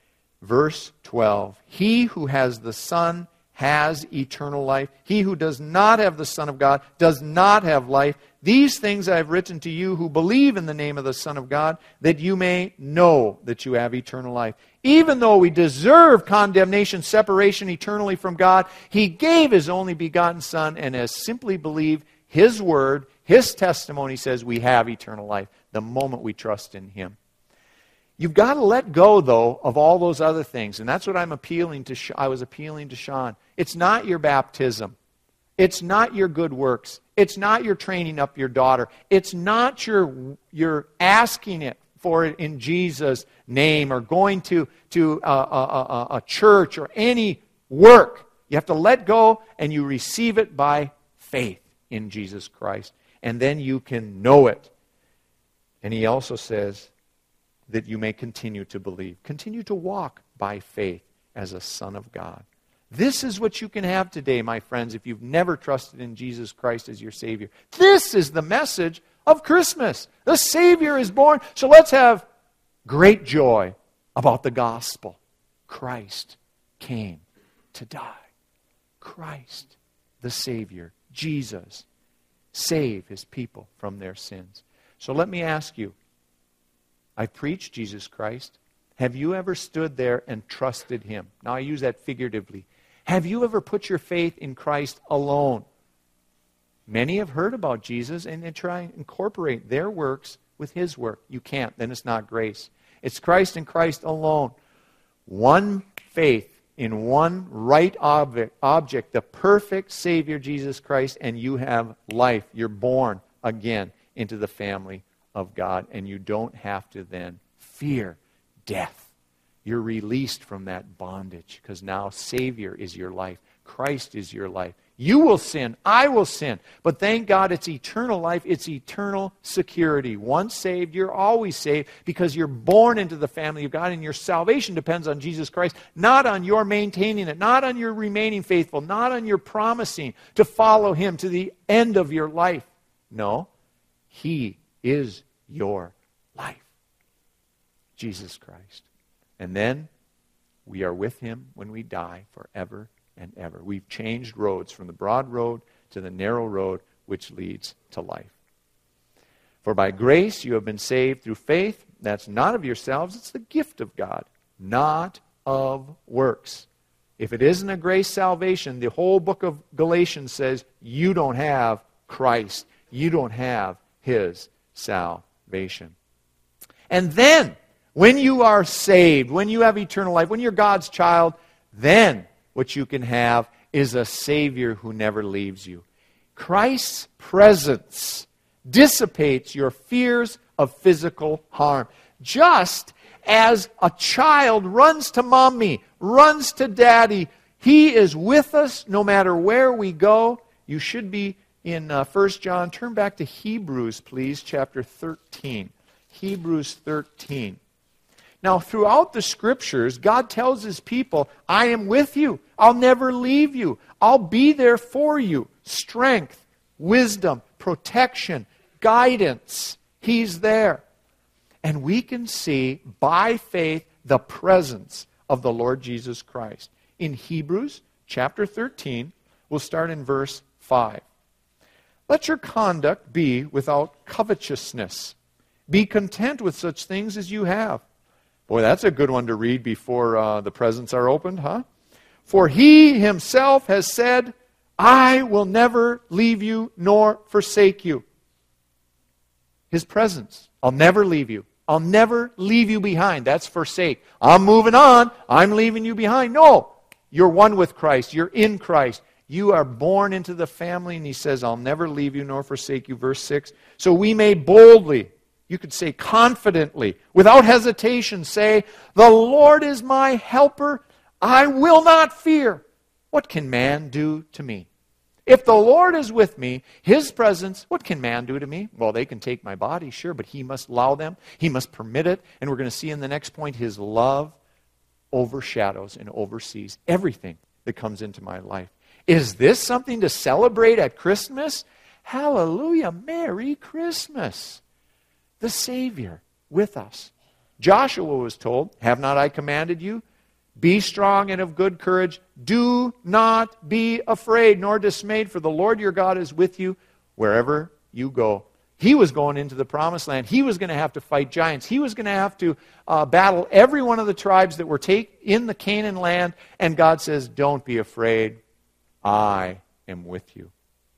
Verse twelve, he who has the Son has eternal life. He who does not have the Son of God does not have life. These things I have written to you who believe in the name of the Son of God, that you may know that you have eternal life. Even though we deserve condemnation, separation eternally from God, He gave His only begotten Son, and has simply believed His word, His testimony says we have eternal life the moment we trust in Him. You've got to let go, though, of all those other things. And that's what I'm appealing to. I was appealing to Sean. It's not your baptism. It's not your good works. It's not your training up your daughter. It's not your, your asking it for it in Jesus' name or going to, to a, a, a, a church or any work. You have to let go and you receive it by faith in Jesus Christ. And then you can know it. And he also says that you may continue to believe. Continue to walk by faith as a son of God. This is what you can have today, my friends, if you've never trusted in Jesus Christ as your Savior. This is the message of Christmas. The Savior is born. So let's have great joy about the gospel. Christ came to die. Christ, the Savior, Jesus, save His people from their sins. So let me ask you, I've preached Jesus Christ. Have you ever stood there and trusted Him? Now I use that figuratively. Have you ever put your faith in Christ alone? Many have heard about Jesus and they try and incorporate their works with His work. You can't, then it's not grace. It's Christ and Christ alone. One faith in one right object, object, the perfect Savior Jesus Christ, and you have life. You're born again into the family of God, and you don't have to then fear death. You're released from that bondage because now Savior is your life. Christ is your life. You will sin. I will sin. But thank God it's eternal life. It's eternal security. Once saved, you're always saved because you're born into the family of God, and your salvation depends on Jesus Christ, not on your maintaining it, not on your remaining faithful, not on your promising to follow Him to the end of your life. No, He is your life. Jesus Christ. And then we are with Him when we die forever and ever. We've changed roads from the broad road to the narrow road which leads to life. For by grace you have been saved through faith. That's not of yourselves, it's the gift of God, not of works. If it isn't a grace salvation, the whole book of Galatians says you don't have Christ. You don't have His salvation. And then, when you are saved, when you have eternal life, when you're God's child, then what you can have is a Savior who never leaves you. Christ's presence dissipates your fears of physical harm. Just as a child runs to mommy, runs to daddy, He is with us no matter where we go. You should be in uh, First John. Turn back to Hebrews, please, chapter thirteen. Hebrews thirteen. Now, throughout the Scriptures, God tells His people, I am with you. I'll never leave you. I'll be there for you. Strength, wisdom, protection, guidance. He's there. And we can see, by faith, the presence of the Lord Jesus Christ. In Hebrews chapter thirteen, we'll start in verse five. Let your conduct be without covetousness. Be content with such things as you have. Boy, that's a good one to read before uh, the presents are opened, huh? For He Himself has said, I will never leave you nor forsake you. His presence. I'll never leave you. I'll never leave you behind. That's forsake. I'm moving on. I'm leaving you behind. No. You're one with Christ. You're in Christ. You are born into the family, and He says, I'll never leave you nor forsake you. Verse six. So we may boldly, you could say confidently, without hesitation, say, the Lord is my helper. I will not fear. What can man do to me? If the Lord is with me, His presence, what can man do to me? Well, they can take my body, sure, but He must allow them. He must permit it. And we're going to see in the next point, His love overshadows and oversees everything that comes into my life. Is this something to celebrate at Christmas? Hallelujah, Merry Christmas. The Savior with us. Joshua was told, have not I commanded you? Be strong and of good courage. Do not be afraid nor dismayed, for the Lord your God is with you wherever you go. He was going into the promised land. He was going to have to fight giants. He was going to have to uh, battle every one of the tribes that were take in the Canaan land. And God says, don't be afraid. I am with you.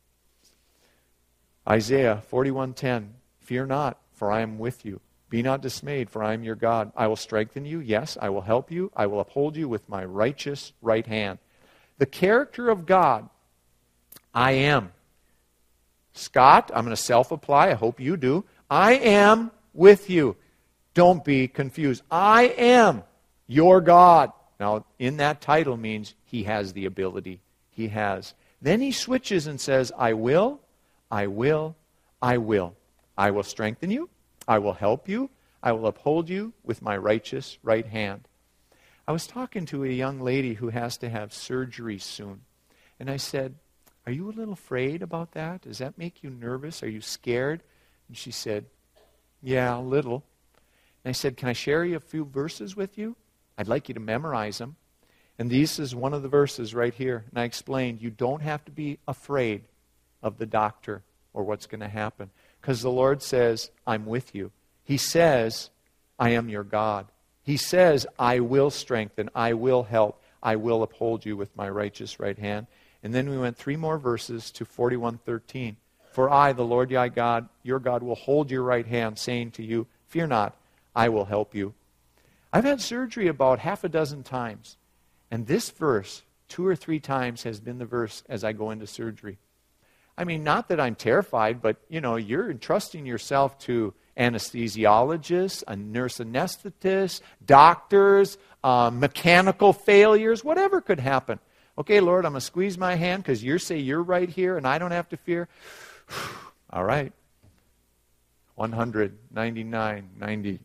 Isaiah forty-one ten, fear not, for I am with you. Be not dismayed, for I am your God. I will strengthen you. Yes, I will help you. I will uphold you with my righteous right hand. The character of God, I am. Scott, I'm going to self-apply. I hope you do. I am with you. Don't be confused. I am your God. Now, in that title means He has the ability. He has. Then He switches and says, I will, I will, I will. I will strengthen you. I will help you. I will uphold you with my righteous right hand. I was talking to a young lady who has to have surgery soon. And I said, are you a little afraid about that? Does that make you nervous? Are you scared? And she said, yeah, a little. And I said, can I share you a few verses with you? I'd like you to memorize them. And this is one of the verses right here. And I explained, you don't have to be afraid of the doctor or what's going to happen. Because the Lord says, I'm with you. He says, I am your God. He says, I will strengthen, I will help, I will uphold you with my righteous right hand. And then we went three more verses to forty-one thirteen. For I, the Lord thy God, your God, will hold your right hand, saying to you, fear not, I will help you. I've had surgery about half a dozen times. And this verse, two or three times, has been the verse as I go into surgery. I mean, not that I'm terrified, but, you know, you're entrusting yourself to anesthesiologists, a nurse anesthetist, doctors, uh, mechanical failures, whatever could happen. Okay, Lord, I'm going to squeeze my hand because you say you're right here and I don't have to fear. All right. one hundred ninety-nine, ninety.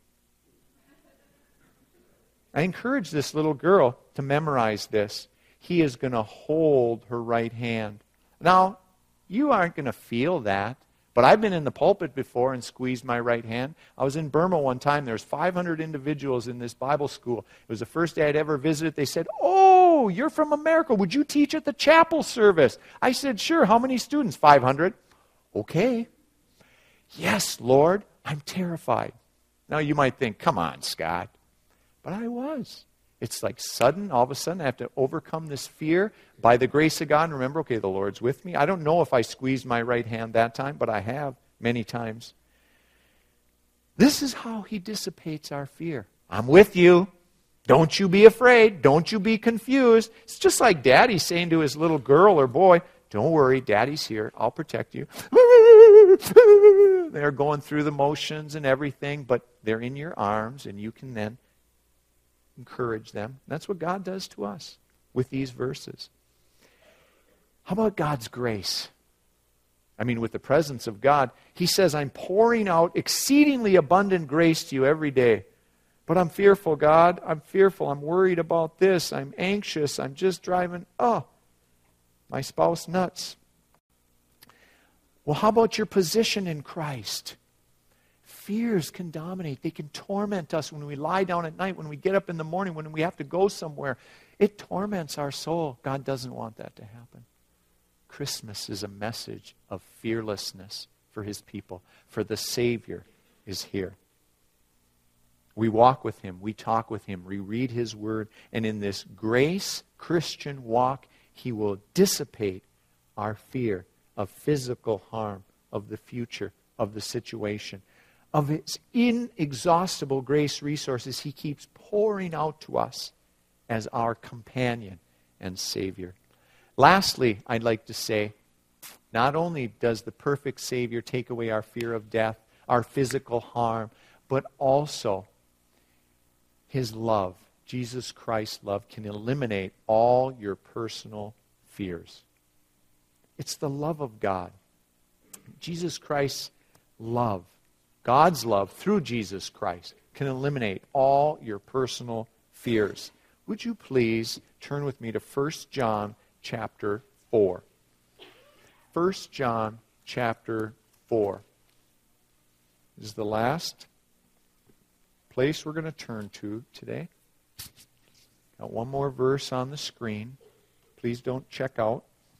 I encourage this little girl to memorize this. He is going to hold her right hand. Now, you aren't going to feel that, but I've been in the pulpit before and squeezed my right hand. I was in Burma one time. There's five hundred individuals in this Bible school. It was the first day I'd ever visited. They said, "Oh, you're from America. Would you teach at the chapel service?" I said, "Sure. How many students?" five hundred. "Okay." "Yes, Lord, I'm terrified." Now, you might think, "Come on, Scott." But I was. It's like sudden, all of a sudden, I have to overcome this fear by the grace of God. And remember, okay, the Lord's with me. I don't know if I squeezed my right hand that time, but I have many times. This is how He dissipates our fear. I'm with you. Don't you be afraid. Don't you be confused. It's just like Daddy saying to his little girl or boy, "Don't worry, Daddy's here. I'll protect you." They're going through the motions and everything, but they're in your arms, and you can then encourage them. That's what God does to us with these verses. How about God's grace? I mean, with the presence of God, He says, "I'm pouring out exceedingly abundant grace to you every day." But I'm fearful, God. I'm fearful. I'm worried about this. I'm anxious. I'm just driving, oh, my spouse nuts. Well, how about your position in Christ? Fears can dominate. They can torment us when we lie down at night, when we get up in the morning, when we have to go somewhere. It torments our soul. God doesn't want that to happen. Christmas is a message of fearlessness for His people, for the Savior is here. We walk with Him. We talk with Him. We read His Word. And in this grace Christian walk, He will dissipate our fear of physical harm, of the future, of the situation. Of His inexhaustible grace resources, He keeps pouring out to us as our companion and Savior. Lastly, I'd like to say, not only does the perfect Savior take away our fear of death, our physical harm, but also His love, Jesus Christ's love, can eliminate all your personal fears. It's the love of God. Jesus Christ's love, God's love through Jesus Christ, can eliminate all your personal fears. Would you please turn with me to First John chapter four. First John chapter four. This is the last place we're going to turn to today. Got one more verse on the screen. Please don't check out.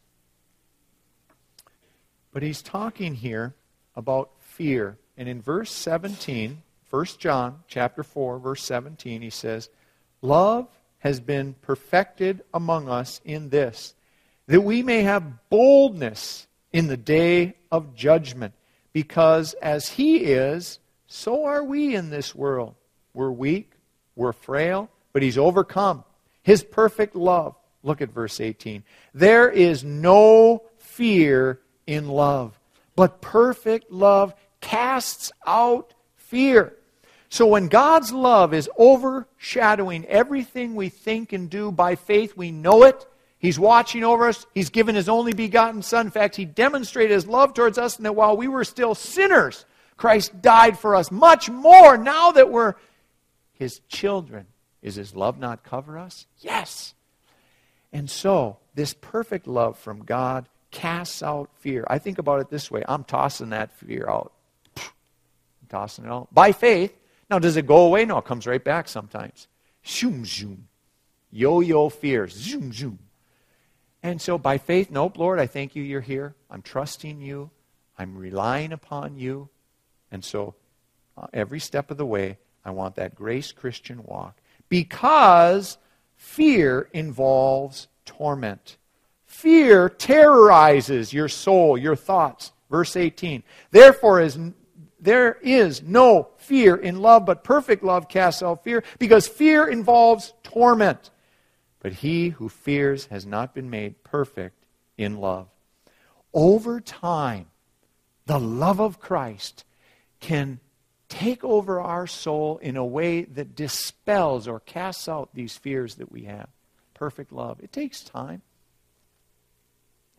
But he's talking here about fear. And in verse seventeen, First John chapter four, verse seventeen, he says, "Love has been perfected among us in this, that we may have boldness in the day of judgment. Because as He is, so are we in this world. We're weak, we're frail, but He's overcome. His perfect love." Look at verse eighteen. "There is no fear in love, but perfect love casts out fear." So when God's love is overshadowing everything we think and do by faith, we know it. He's watching over us. He's given His only begotten Son. In fact, He demonstrated His love towards us, and that while we were still sinners, Christ died for us. Much more, now that we're His children, is His love not cover us? Yes. And so, this perfect love from God casts out fear. I think about it this way. I'm tossing that fear out. I'm tossing it out. By faith. Now, does it go away? No, it comes right back sometimes. Zoom, zoom. Yo-yo fears. Zoom, zoom. And so by faith, nope, Lord, I thank You You're here. I'm trusting You. I'm relying upon You. And so uh, every step of the way, I want that grace Christian walk. Because fear involves torment. Fear terrorizes your soul, your thoughts. Verse eighteen. Therefore, is, there is no fear in love, but perfect love casts out fear, because fear involves torment. But he who fears has not been made perfect in love. Over time, the love of Christ can take over our soul in a way that dispels or casts out these fears that we have. Perfect love. It takes time.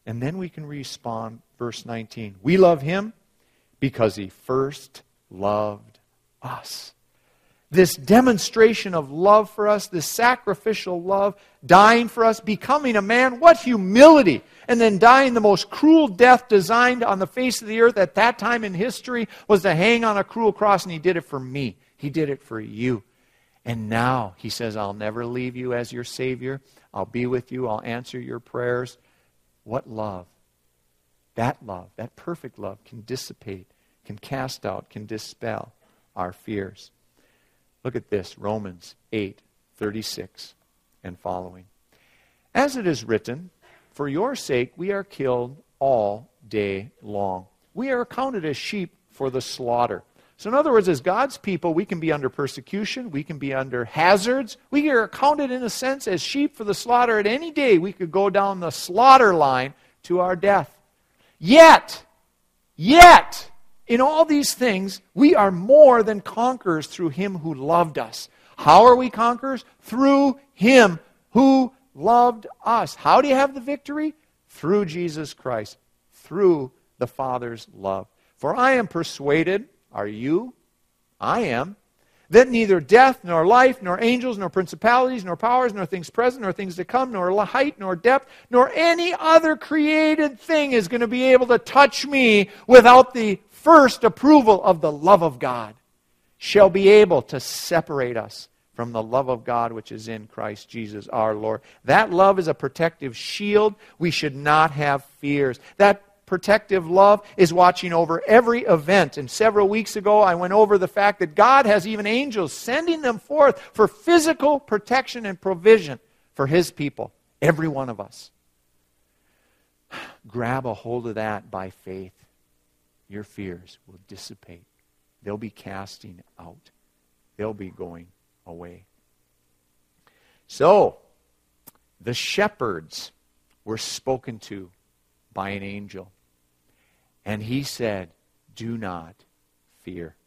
And then we can respond, verse nineteen. We love him because he first loved us. This demonstration of love for us, this sacrificial love, dying for us, becoming a man, what humility! And then dying the most cruel death designed on the face of the earth at that time in history was to hang on a cruel cross, and he did it for me. He did it for you. And now he says, I'll never leave you as your Savior. I'll be with you. I'll answer your prayers. What love? That love, that perfect love, can dissipate, can cast out, can dispel our fears. Look at this, Romans eight thirty-six and following. As it is written, for your sake we are killed all day long. We are accounted as sheep for the slaughter. So in other words, as God's people, we can be under persecution, we can be under hazards. We are accounted in a sense as sheep for the slaughter. At any day we could go down the slaughter line to our death. Yet, yet, in all these things, we are more than conquerors through him who loved us. How are we conquerors? Through him who loved us. How do you have the victory? Through Jesus Christ, through the Father's love. For I am persuaded, are you? I am, that neither death, nor life, nor angels, nor principalities, nor powers, nor things present, nor things to come, nor height, nor depth, nor any other created thing is going to be able to touch me without the first approval of the love of God, shall be able to separate us from the love of God which is in Christ Jesus our Lord. That love is a protective shield. We should not have fears. That protective love is watching over every event. And several weeks ago, I went over the fact that God has even angels sending them forth for physical protection and provision for his people, every one of us. Grab a hold of that by faith. Your fears will dissipate. They'll be casting out. They'll be going away. So, the shepherds were spoken to by an angel. And he said, do not fear.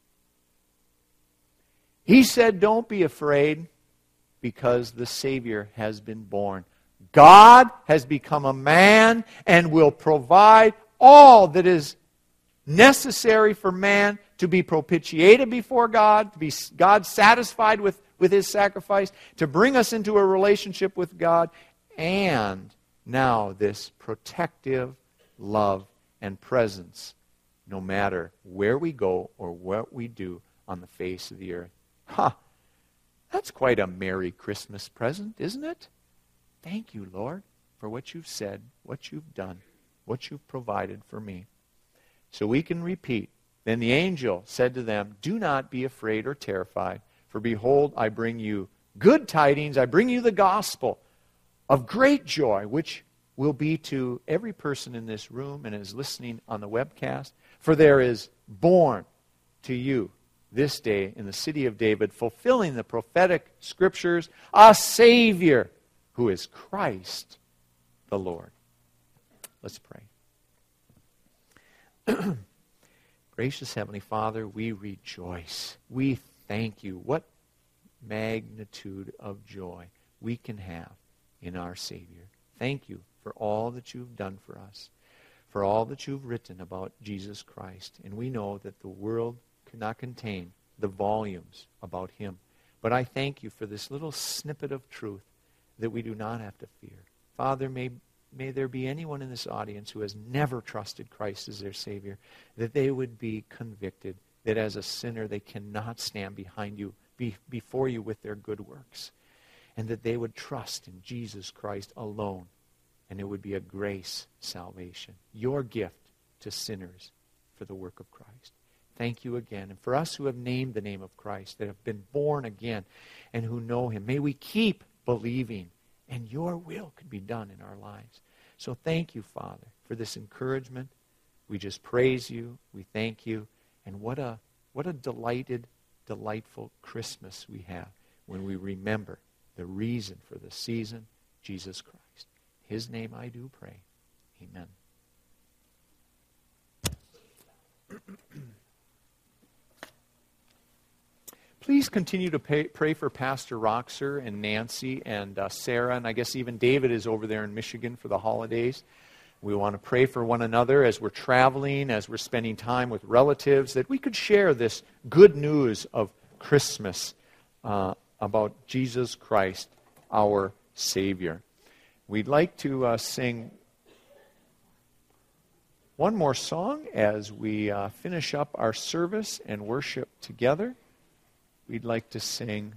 He said, don't be afraid, because the Savior has been born. God has become a man and will provide all that is necessary for man to be propitiated before God, to be God satisfied with, with his sacrifice, to bring us into a relationship with God, and now this protective love and presence, no matter where we go or what we do on the face of the earth. Ha! Huh. That's quite a Merry Christmas present, isn't it? Thank you, Lord, for what you've said, what you've done, what you've provided for me. So we can repeat. Then the angel said to them, do not be afraid or terrified, for behold, I bring you good tidings. I bring you the gospel of great joy, which will be to every person in this room and is listening on the webcast. For there is born to you this day in the city of David, fulfilling the prophetic scriptures, a Savior who is Christ the Lord. Let's pray. Gracious Heavenly Father, we rejoice. We thank you. What magnitude of joy we can have in our Savior. Thank you for all that you've done for us, for all that you've written about Jesus Christ. And we know that the world cannot contain the volumes about him. But I thank you for this little snippet of truth that we do not have to fear. Father, may May there be anyone in this audience who has never trusted Christ as their Savior, that they would be convicted that as a sinner they cannot stand behind you, be, before you with their good works, and that they would trust in Jesus Christ alone, and it would be a grace salvation, your gift to sinners for the work of Christ. Thank you again. And for us who have named the name of Christ, that have been born again, and who know him, may we keep believing, and your will could be done in our lives. So thank you, Father, for this encouragement. We just praise you. We thank you. And what a what a delighted, delightful Christmas we have when we remember the reason for the season, Jesus Christ. In his name I do pray. Amen. Please continue to pay, pray for Pastor Roxer and Nancy and uh, Sarah, and I guess even David is over there in Michigan for the holidays. We want to pray for one another as we're traveling, as we're spending time with relatives, that we could share this good news of Christmas uh, about Jesus Christ, our Savior. We'd like to uh, sing one more song as we uh, finish up our service and worship together. We'd like to sing,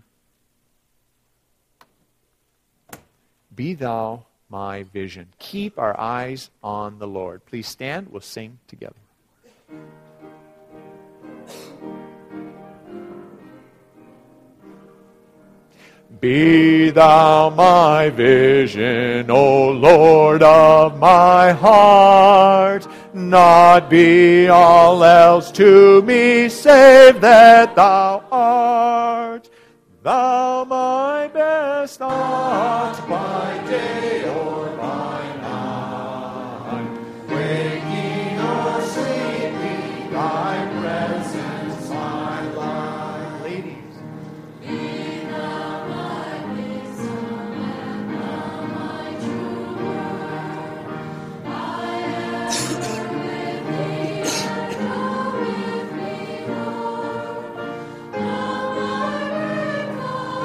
Be Thou My Vision. Keep our eyes on the Lord. Please stand. We'll sing together. Be Thou my vision, O Lord of my heart. Not be all else to me, save that Thou art. Thou my best art by day or by night, waking or sleeping, Thy presence my life. Ladies. Be Thou my wisdom and Thou my true word. I am with Thee and Thou with me, Lord. Thou my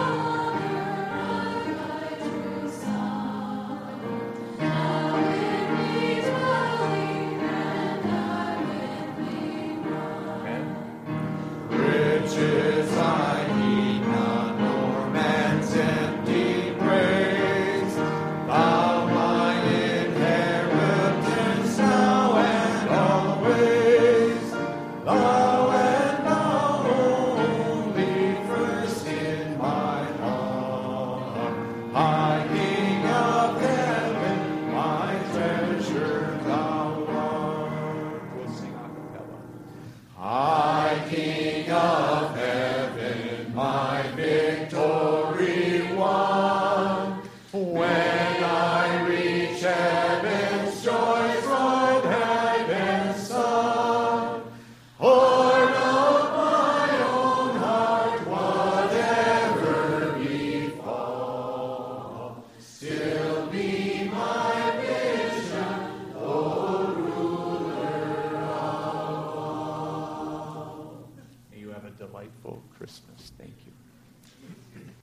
riches I need not, nor man's empty praise. Thou my inheritance now and always. Thou and Thou only first in my heart. High King of heaven, my treasure Thou art. We'll sing a cappella. High King of heaven, my victory won. When I reach heaven's joys, Lord, heaven's Son, Lord of my own heart, whatever befall, still be my vision, O ruler of all. May you have a delightful Christmas. Thank you.